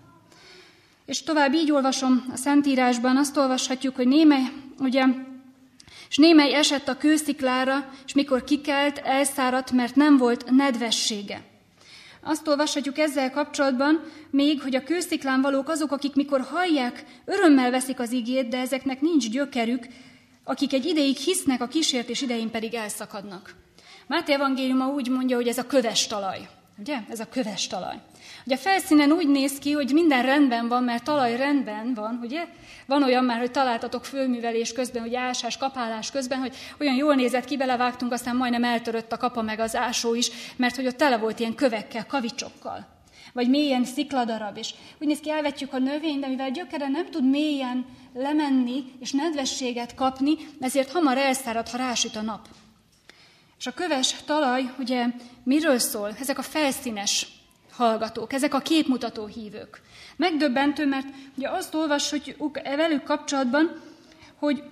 És tovább így olvasom a Szentírásban, azt olvashatjuk, hogy némely, ugye, és némely esett a kősziklára, és mikor kikelt, elszáradt, mert nem volt nedvessége. Azt olvashatjuk ezzel kapcsolatban még, hogy a kősziklán valók azok, akik mikor hallják, örömmel veszik az igét, de ezeknek nincs gyökerük, akik egy ideig hisznek, a kísértés idején pedig elszakadnak. Máté evangéliuma úgy mondja, hogy ez a köves talaj. Ugye? Ez a köves talaj. Ugye a felszínen úgy néz ki, hogy minden rendben van, mert talaj rendben van, ugye? Van olyan már, hogy találtatok fölművelés közben, hogy ásás, kapálás közben, hogy olyan jól nézett ki, belevágtunk, aztán majdnem eltörött a kapa meg az ásó is, mert hogy ott tele volt ilyen kövekkel, kavicsokkal. Vagy mélyen szikladarab, és úgy néz ki, elvetjük a növényt, de mivel gyökere nem tud mélyen lemenni és nedvességet kapni, ezért hamar elszárad, ha rásüt a nap. És a köves talaj, ugye miről szól? Ezek a felszínes hallgatók, ezek a képmutató hívők. Megdöbbentő, mert ugye azt olvashatjuk velük kapcsolatban, hogy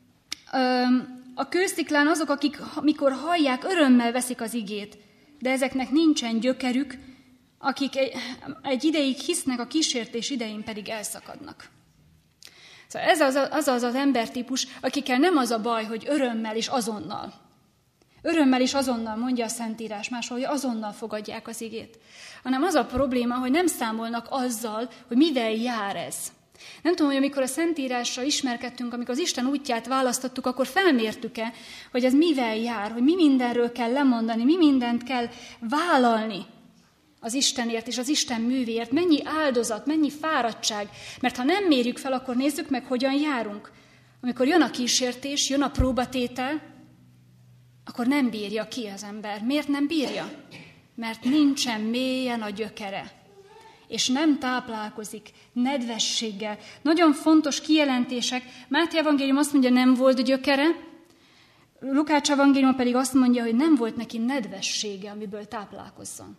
ö, a kősziklán azok, akik mikor hallják, örömmel veszik az igét, de ezeknek nincsen gyökerük, akik egy, egy ideig hisznek, a kísértés idején pedig elszakadnak. Szóval ez az az, az az embertípus, akikkel nem az a baj, hogy örömmel és azonnal. Örömmel is azonnal, mondja a Szentírás máshol, hogy azonnal fogadják az igét. Hanem az a probléma, hogy nem számolnak azzal, hogy mivel jár ez. Nem tudom, hogy amikor a Szentírással ismerkedtünk, amikor az Isten útját választottuk, akkor felmértük-e, hogy ez mivel jár, hogy mi mindenről kell lemondani, mi mindent kell vállalni az Istenért és az Isten művéért, mennyi áldozat, mennyi fáradtság. Mert ha nem mérjük fel, akkor nézzük meg, hogyan járunk. Amikor jön a kísértés, jön a próbatétel, akkor nem bírja ki az ember. Miért nem bírja? Mert nincsen mélyen a gyökere, és nem táplálkozik nedvességgel. Nagyon fontos kijelentések. Máté evangélium azt mondja, nem volt gyökere, Lukács evangélium pedig azt mondja, hogy nem volt neki nedvessége, amiből táplálkozzon.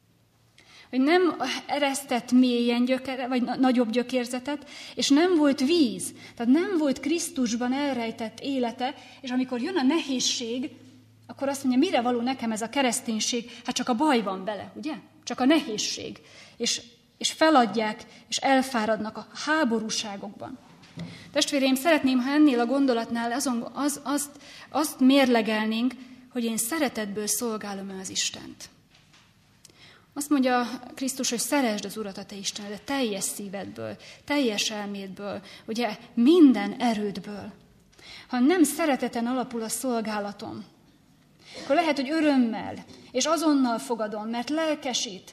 Hogy nem eresztett mélyen gyökere, vagy nagyobb gyökérzetet, és nem volt víz. Tehát nem volt Krisztusban elrejtett élete, és amikor jön a nehézség, akkor azt mondja, mire való nekem ez a kereszténység? Hát csak a baj van bele, ugye? Csak a nehézség. És, és feladják, és elfáradnak a háborúságokban. Testvéreim, szeretném, ha ennél a gondolatnál azon, az, azt, azt mérlegelnénk, hogy én szeretetből szolgálom-e az Istent. Azt mondja Krisztus, hogy szeresd az Urat, a te Istenedet, teljes szívedből, teljes elmédből, ugye minden erődből. Ha nem szereteten alapul a szolgálatom, akkor lehet, hogy örömmel, és azonnal fogadom, mert lelkesít.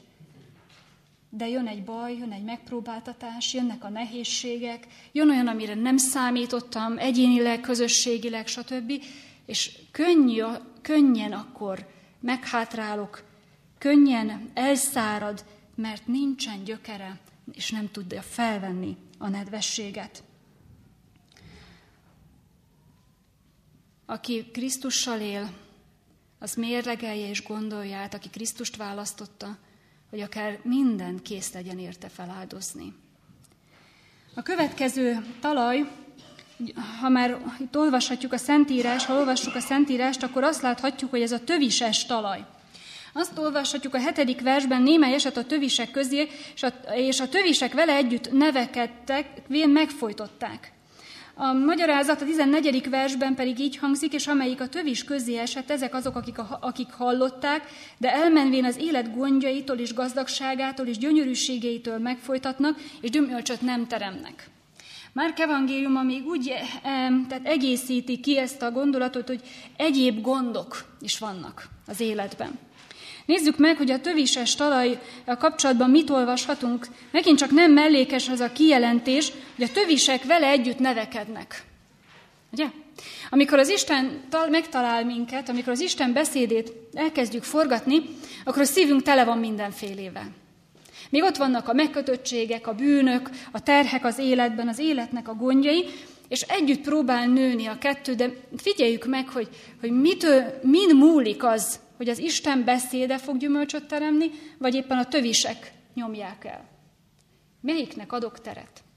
De jön egy baj, jön egy megpróbáltatás, jönnek a nehézségek, jön olyan, amire nem számítottam, egyénileg, közösségileg, stb. És könnyű, könnyen akkor meghátrálok, könnyen elszárad, mert nincsen gyökere, és nem tudja felvenni a nedvességet. Aki Krisztussal él, az mérlegelje és gondolja át, aki Krisztust választotta, hogy akár minden kész legyen érte feláldozni. A következő talaj, ha már itt olvashatjuk a Szentírást, ha olvassuk a Szentírást, akkor azt láthatjuk, hogy ez a tövises talaj. Azt olvashatjuk a hetedik versben, némely esett a tövisek közé, és a, és a tövisek vele együtt nevekedtek, vén megfojtották. A magyarázat a tizennegyedik versben pedig így hangzik, és amelyik a tövis közé esett, ezek azok, akik, a, akik hallották, de elmenvén az élet gondjaitól és gazdagságától és gyönyörűségeitől megfojtatnak, és gyümölcsöt nem teremnek. Márk evangéliuma még úgy e, tehát egészíti ki ezt a gondolatot, hogy egyéb gondok is vannak az életben. Nézzük meg, hogy a tövises talaj kapcsolatban mit olvashatunk. Megint csak nem mellékes az a kijelentés, hogy a tövisek vele együtt nevekednek. Ugye? Amikor az Isten megtalál minket, amikor az Isten beszédét elkezdjük forgatni, akkor a szívünk tele van mindenfélével. Még ott vannak a megkötöttségek, a bűnök, a terhek az életben, az életnek a gondjai, és együtt próbál nőni a kettő, de figyeljük meg, hogy, hogy mitől, min múlik az, hogy az Isten beszéde fog gyümölcsöt teremni, vagy éppen a tövisek nyomják el. Melyiknek adok teret?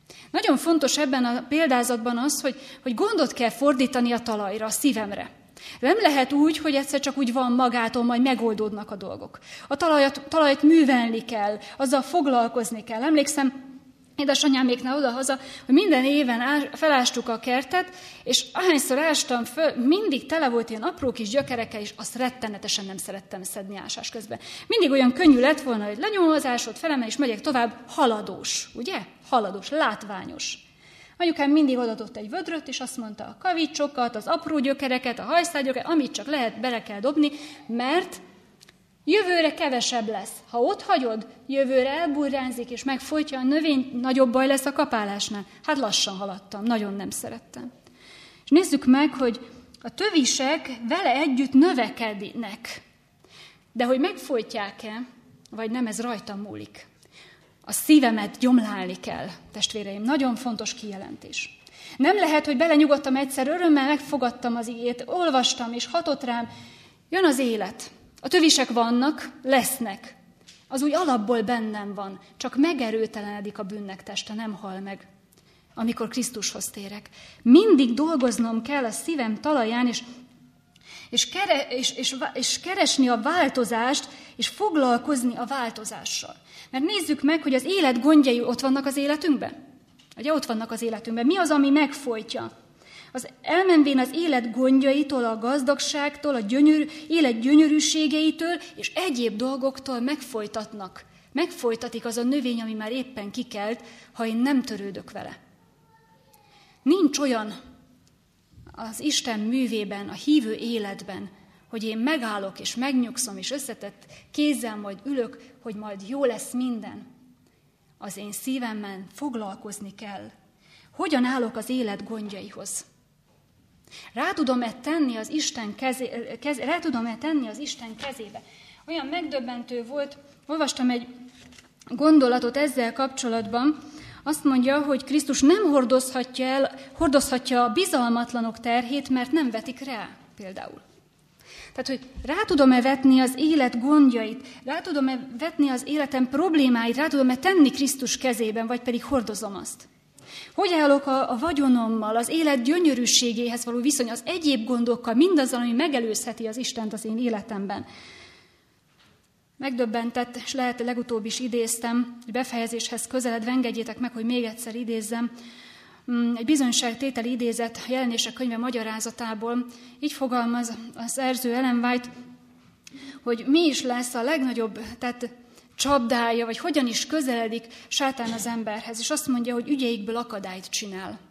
Nagyon fontos ebben a példázatban az, hogy, hogy gondot kell fordítani a talajra, a szívemre. Nem lehet úgy, hogy egyszer csak úgy van magától, majd megoldódnak a dolgok. A talajat, talajt művelni kell, azzal foglalkozni kell. Emlékszem, édesanyáméknál oda-haza, hogy minden éven felástuk a kertet, és ahányszor ástam föl, mindig tele volt ilyen apró kis gyökerekkel, és azt rettenetesen nem szerettem szedni ásás közben. Mindig olyan könnyű lett volna, hogy lenyomom az ásót, felemel, és megyek tovább, haladós, ugye? Haladós, látványos. Anyukám mindig odadott egy vödröt, és azt mondta, a kavicsokat, az apró gyökereket, a hajszálgyökereket, amit csak lehet, bele kell dobni, mert jövőre kevesebb lesz. Ha ott hagyod, jövőre elburránzik, és megfojtja a növény, nagyobb baj lesz a kapálásnál. Hát lassan haladtam, nagyon nem szerettem. És nézzük meg, hogy a tövisek vele együtt növekednek. De hogy megfojtják-e, vagy nem, ez rajtam múlik. A szívemet gyomlálni kell, testvéreim. Nagyon fontos kijelentés. Nem lehet, hogy belenyugodtam egyszer, örömmel megfogadtam az igét, olvastam, és hatott rám. Jön az élet. A tövisek vannak, lesznek. Az úgy alapból bennem van, csak megerőtelenedik a bűnnek teste, nem hal meg, amikor Krisztushoz térek. Mindig dolgoznom kell a szívem talaján, és, és, kere, és, és, és keresni a változást, és foglalkozni a változással. Mert nézzük meg, hogy az élet gondjai ott vannak az életünkben. Ugye ott vannak az életünkben. Mi az, ami megfojtja? Az elmenvén az élet gondjaitól, a gazdagságtól, a gyönyörű, élet gyönyörűségeitől és egyéb dolgoktól megfojtatnak. Megfojtatik az a növény, ami már éppen kikelt, ha én nem törődök vele. Nincs olyan az Isten művében, a hívő életben, hogy én megállok és megnyugszom, és összetett kézzel majd ülök, hogy majd jó lesz minden. Az én szívemmel foglalkozni kell. Hogyan állok az élet gondjaihoz? Rá tudom-e tenni az Isten kezé, kez, rá tudom-e tenni az Isten kezébe? Olyan megdöbbentő volt, olvastam egy gondolatot ezzel kapcsolatban, azt mondja, hogy Krisztus nem hordozhatja el, hordozhatja a bizalmatlanok terhét, mert nem vetik rá, például. Tehát, hogy rá tudom-e vetni az élet gondjait, rá tudom-e vetni az életem problémáit, rá tudom-e tenni Krisztus kezében, vagy pedig hordozom azt. Hogy állok a, a vagyonommal, az élet gyönyörűségéhez való viszony, az egyéb gondokkal, mindazzal, ami megelőzheti az Istent az én életemben. Megdöbbentett, és lehet, legutóbb is idéztem, hogy befejezéshez közeledve engedjétek meg, hogy még egyszer idézzem. Egy bizonyságtételi idézet Jelenések könyve magyarázatából. Így fogalmaz a szerző Ellen White, hogy mi is lesz a legnagyobb, tehát csapdája, vagy hogyan is közeledik sátán az emberhez, és azt mondja, hogy ügyeikből akadályt csinál.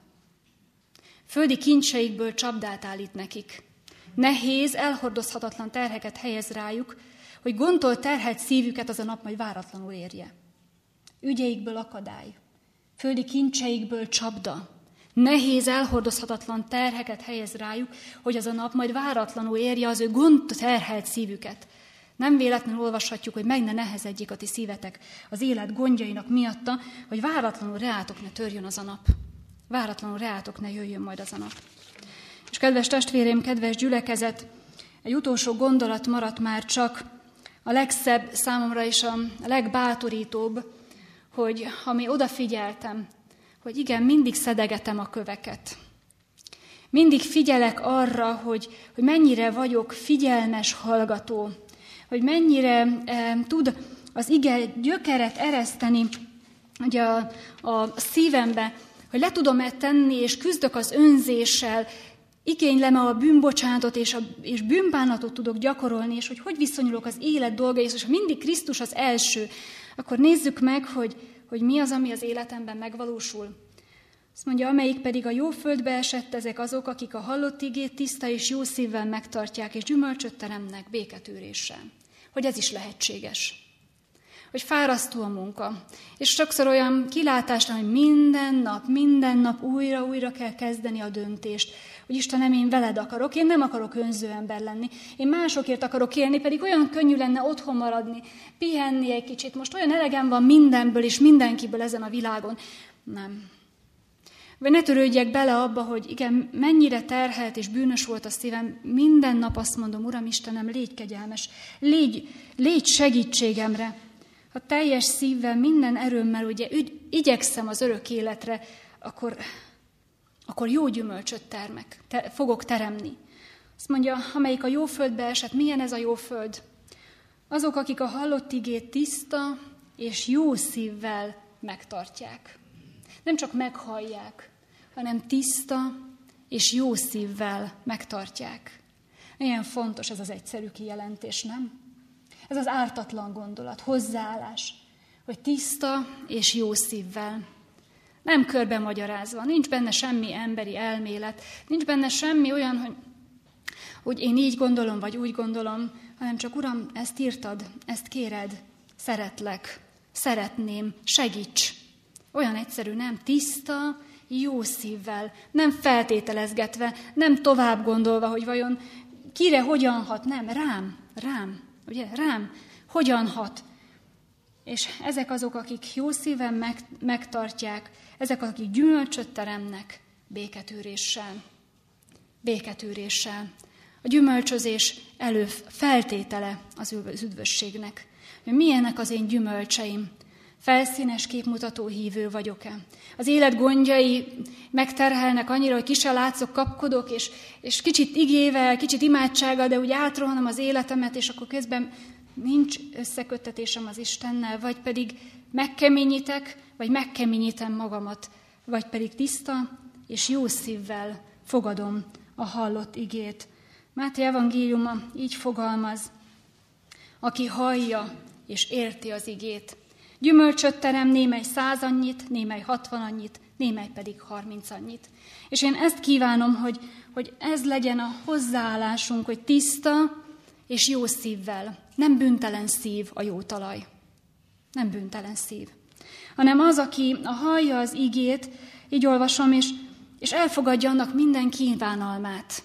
Földi kincseikből csapdát állít nekik. Nehéz, elhordozhatatlan terheket helyez rájuk, hogy gondtól terhelt szívüket az a nap majd váratlanul érje. Ügyeikből akadály. Földi kincseikből csapda. Nehéz, elhordozhatatlan terheket helyez rájuk, hogy az a nap majd váratlanul érje az ő gond terhelt szívüket. Nem véletlenül olvashatjuk, hogy meg ne nehezedjék a ti szívetek az élet gondjainak miatta, hogy váratlanul reátok ne törjön az a nap. Váratlanul reátok ne jöjjön majd az a nap. És kedves testvérém, kedves gyülekezet, egy utolsó gondolat maradt már csak, a legszebb számomra és a legbátorítóbb, hogy ami odafigyeltem, hogy igen, mindig szedegetem a köveket. Mindig figyelek arra, hogy, hogy mennyire vagyok figyelmes hallgató, hogy mennyire e, tud az ige gyökeret ereszteni ugye a, a szívembe, hogy le tudom-e tenni, és küzdök az önzéssel, igénylem-e a bűnbocsánatot, és, a, és bűnbánatot tudok gyakorolni, és hogy hogy viszonyulok az élet dolgaihoz, és ha mindig Krisztus az első, akkor nézzük meg, hogy, hogy mi az, ami az életemben megvalósul. Azt mondja, amelyik pedig a jó földbe esett, ezek azok, akik a hallott igét tiszta és jó szívvel megtartják, és gyümölcsöt teremnek béketűréssel. Hogy ez is lehetséges. Hogy fárasztó a munka. És sokszor olyan kilátásra, hogy minden nap, minden nap újra-újra kell kezdeni a döntést. Hogy Istenem, én veled akarok, én nem akarok önző ember lenni. Én másokért akarok élni, pedig olyan könnyű lenne otthon maradni, pihenni egy kicsit. Most olyan elegem van mindenből és mindenkiből ezen a világon. Nem. Vagy ne törődjek bele abba, hogy igen, mennyire terhelt és bűnös volt a szívem. Minden nap azt mondom, Uram Istenem, légy kegyelmes, légy, légy segítségemre, ha teljes szívvel, minden erőmmel ugye ügy, igyekszem az örök életre, akkor, akkor jó gyümölcsöt termek, te, fogok teremni. Azt mondja, amelyik a jó földbe esett, milyen ez a jó föld? Azok, akik a hallott igét tiszta és jó szívvel megtartják. Nem csak meghallják, hanem tiszta és jó szívvel megtartják. Milyen fontos ez az egyszerű kijelentés, nem? Ez az ártatlan gondolat, hozzáállás, hogy tiszta és jó szívvel. Nem körbe magyarázva, nincs benne semmi emberi elmélet, nincs benne semmi olyan, hogy, hogy én így gondolom, vagy úgy gondolom, hanem csak Uram, ezt írtad, ezt kéred, szeretlek, szeretném, segíts. Olyan egyszerű, nem tiszta, jó szívvel, nem feltételezgetve, nem tovább gondolva, hogy vajon kire hogyan hat, nem, rám, rám, ugye, rám, hogyan hat. És ezek azok, akik jó szíven meg, megtartják, ezek, akik gyümölcsöt teremnek béketűréssel. Béketűréssel. A gyümölcsözés elő feltétele az üdvösségnek. Milyenek az én gyümölcseim? Felszínes képmutató hívő vagyok-e? Az élet gondjai megterhelnek annyira, hogy ki se látszok, kapkodok, és, és kicsit igével, kicsit imádsággal, de úgy átrohanom az életemet, és akkor közben nincs összeköttetésem az Istennel, vagy pedig megkeményítek, vagy megkeményítem magamat, vagy pedig tiszta és jó szívvel fogadom a hallott igét. Máté evangéliuma így fogalmaz, aki hallja és érti az igét. Gyümölcsöt terem, némely száz annyit, némely hatvan annyit, némely pedig harminc annyit. És én ezt kívánom, hogy, hogy ez legyen a hozzáállásunk, hogy tiszta és jó szívvel. Nem bűntelen szív a jó talaj. Nem bűntelen szív. Hanem az, aki a hallja az igét, így olvasom, és, és elfogadja annak minden kívánalmát.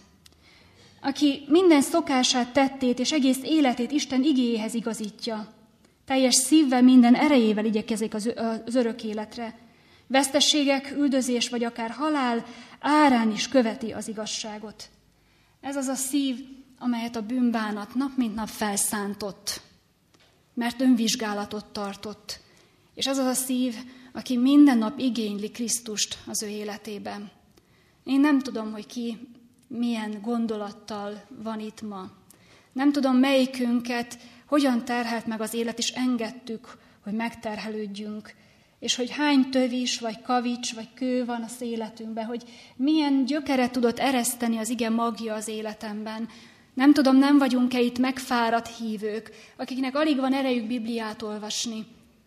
Aki minden szokását, tettét és egész életét Isten igéjéhez igazítja. Teljes szívvel, minden erejével igyekezik az, az örök életre. Vesztességek, üldözés vagy akár halál árán is követi az igazságot. Ez az a szív, amelyet a bűnbánat nap mint nap felszántott, mert önvizsgálatot tartott. És az az a szív, aki minden nap igényli Krisztust az ő életében. Én nem tudom, hogy ki milyen gondolattal van itt ma. Nem tudom, melyikünket hogyan terhelt meg az élet, és engedtük, hogy megterhelődjünk, és hogy hány tövis, vagy kavics, vagy kő van az életünkben, hogy milyen gyökeret tudott ereszteni az ige magja az életemben. Nem tudom, nem vagyunk-e itt megfáradt hívők, akiknek alig van erejük Bibliát olvasni,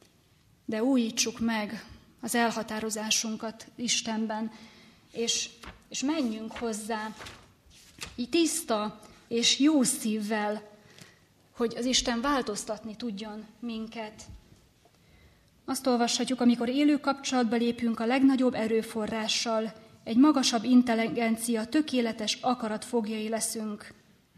de újítsuk meg az elhatározásunkat Istenben, és, és menjünk hozzá így tiszta és jó szívvel, hogy az Isten változtatni tudjon minket. Azt olvashatjuk, amikor élő kapcsolatba lépünk a legnagyobb erőforrással, egy magasabb intelligencia, tökéletes akarat foglyai leszünk.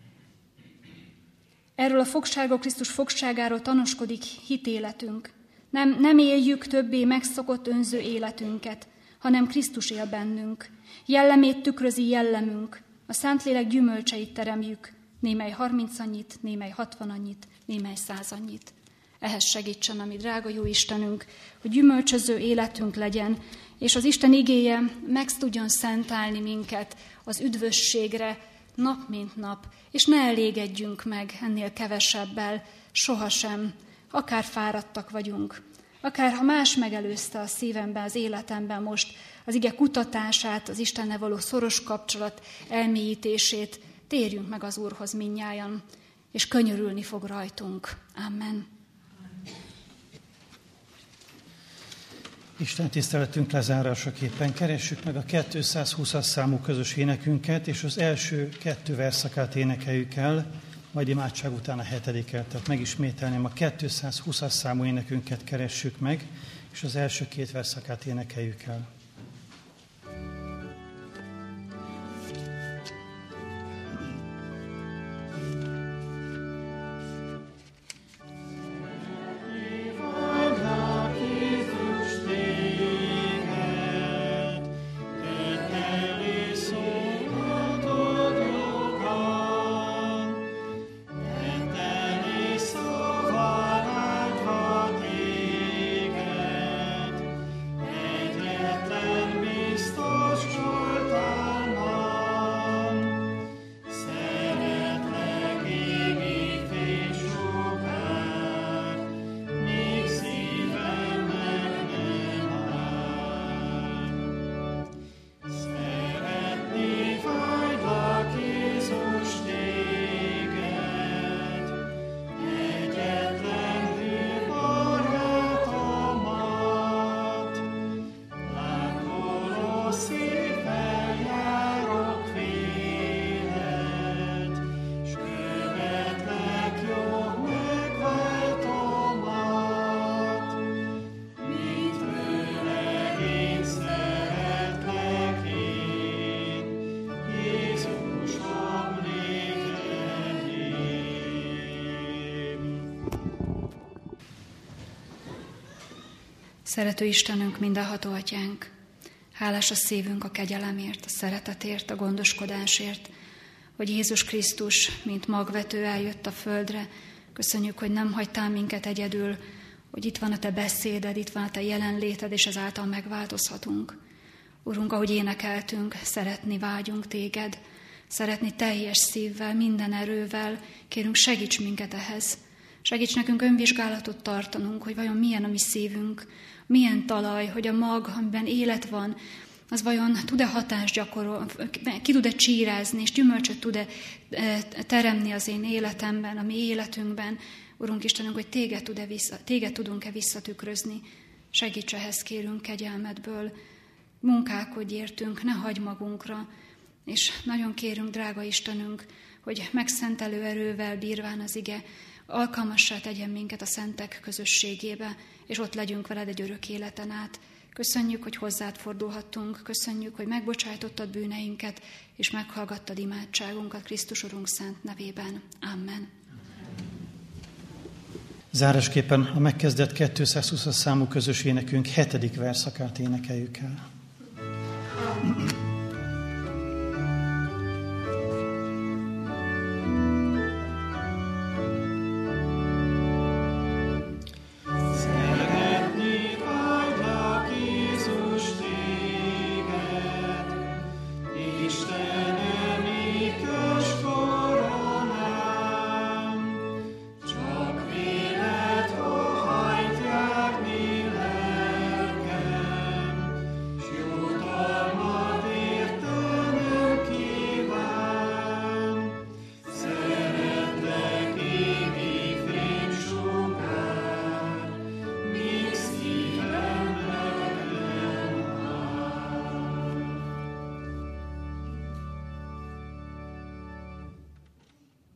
Erről a fogságról, Krisztus fogságáról tanúskodik hitéletünk. Nem, nem éljük többé megszokott önző életünket, hanem Krisztus él bennünk. Jellemét tükrözi jellemünk, a Szentlélek gyümölcseit teremjük, némely harminc annyit, némely hatvan annyit, némely száz annyit. Ehhez segítsen, ami drága jó Istenünk, hogy gyümölcsöző életünk legyen, és az Isten igéje meg tudjon szentálni minket az üdvösségre nap mint nap, és ne elégedjünk meg ennél kevesebbel, sohasem, akár fáradtak vagyunk, akár ha más megelőzte a szívemben, az életemben most az ige kutatását, az Istennel való szoros kapcsolat elmélyítését, térjünk meg az Úrhoz mindnyájan, és könyörülni fog rajtunk. Amen. Isten tiszteletünk lezárásaképpen keressük meg a kétszázhúszas számú közös énekünket, és az első kettő verszakát énekeljük el, majd imádság után a hetediket. Tehát megismételném, a kétszázhúszas számú énekünket keressük meg, és az első két verszakát énekeljük el. Te Szerető Istenünk, mindenható Atyánk, hálás a szívünk a kegyelemért, a szeretetért, a gondoskodásért, hogy Jézus Krisztus, mint magvető eljött a földre. Köszönjük, hogy nem hagytál minket egyedül, hogy itt van a Te beszéded, itt van a Te jelenléted, és ezáltal megváltozhatunk. Urunk, ahogy énekeltünk, szeretni vágyunk Téged, szeretni teljes szívvel, minden erővel, kérünk, segíts minket ehhez. Segíts nekünk önvizsgálatot tartanunk, hogy vajon milyen a mi szívünk, milyen talaj, hogy a mag, amiben élet van, az vajon tud-e hatást gyakorolni, ki tud-e csírázni, és gyümölcsöt tud-e teremni az én életemben, a mi életünkben. Urunk Istenünk, hogy téged, tud-e vissza, téged tudunk-e visszatükrözni. Segíts ehhez, kérünk kegyelmedből. Munkálkodj értünk, ne hagyj magunkra. És nagyon kérünk, drága Istenünk, hogy megszentelő erővel bírván az ige, alkalmassá tegyen minket a szentek közösségébe, és ott legyünk veled egy örök életen át. Köszönjük, hogy hozzád fordulhattunk, köszönjük, hogy megbocsájtottad bűneinket, és meghallgattad imádságunkat Krisztus Urunk szent nevében. Amen. Zárásképpen a megkezdett kétszázhúszas számú közös énekünk hetedik verszakát énekeljük el.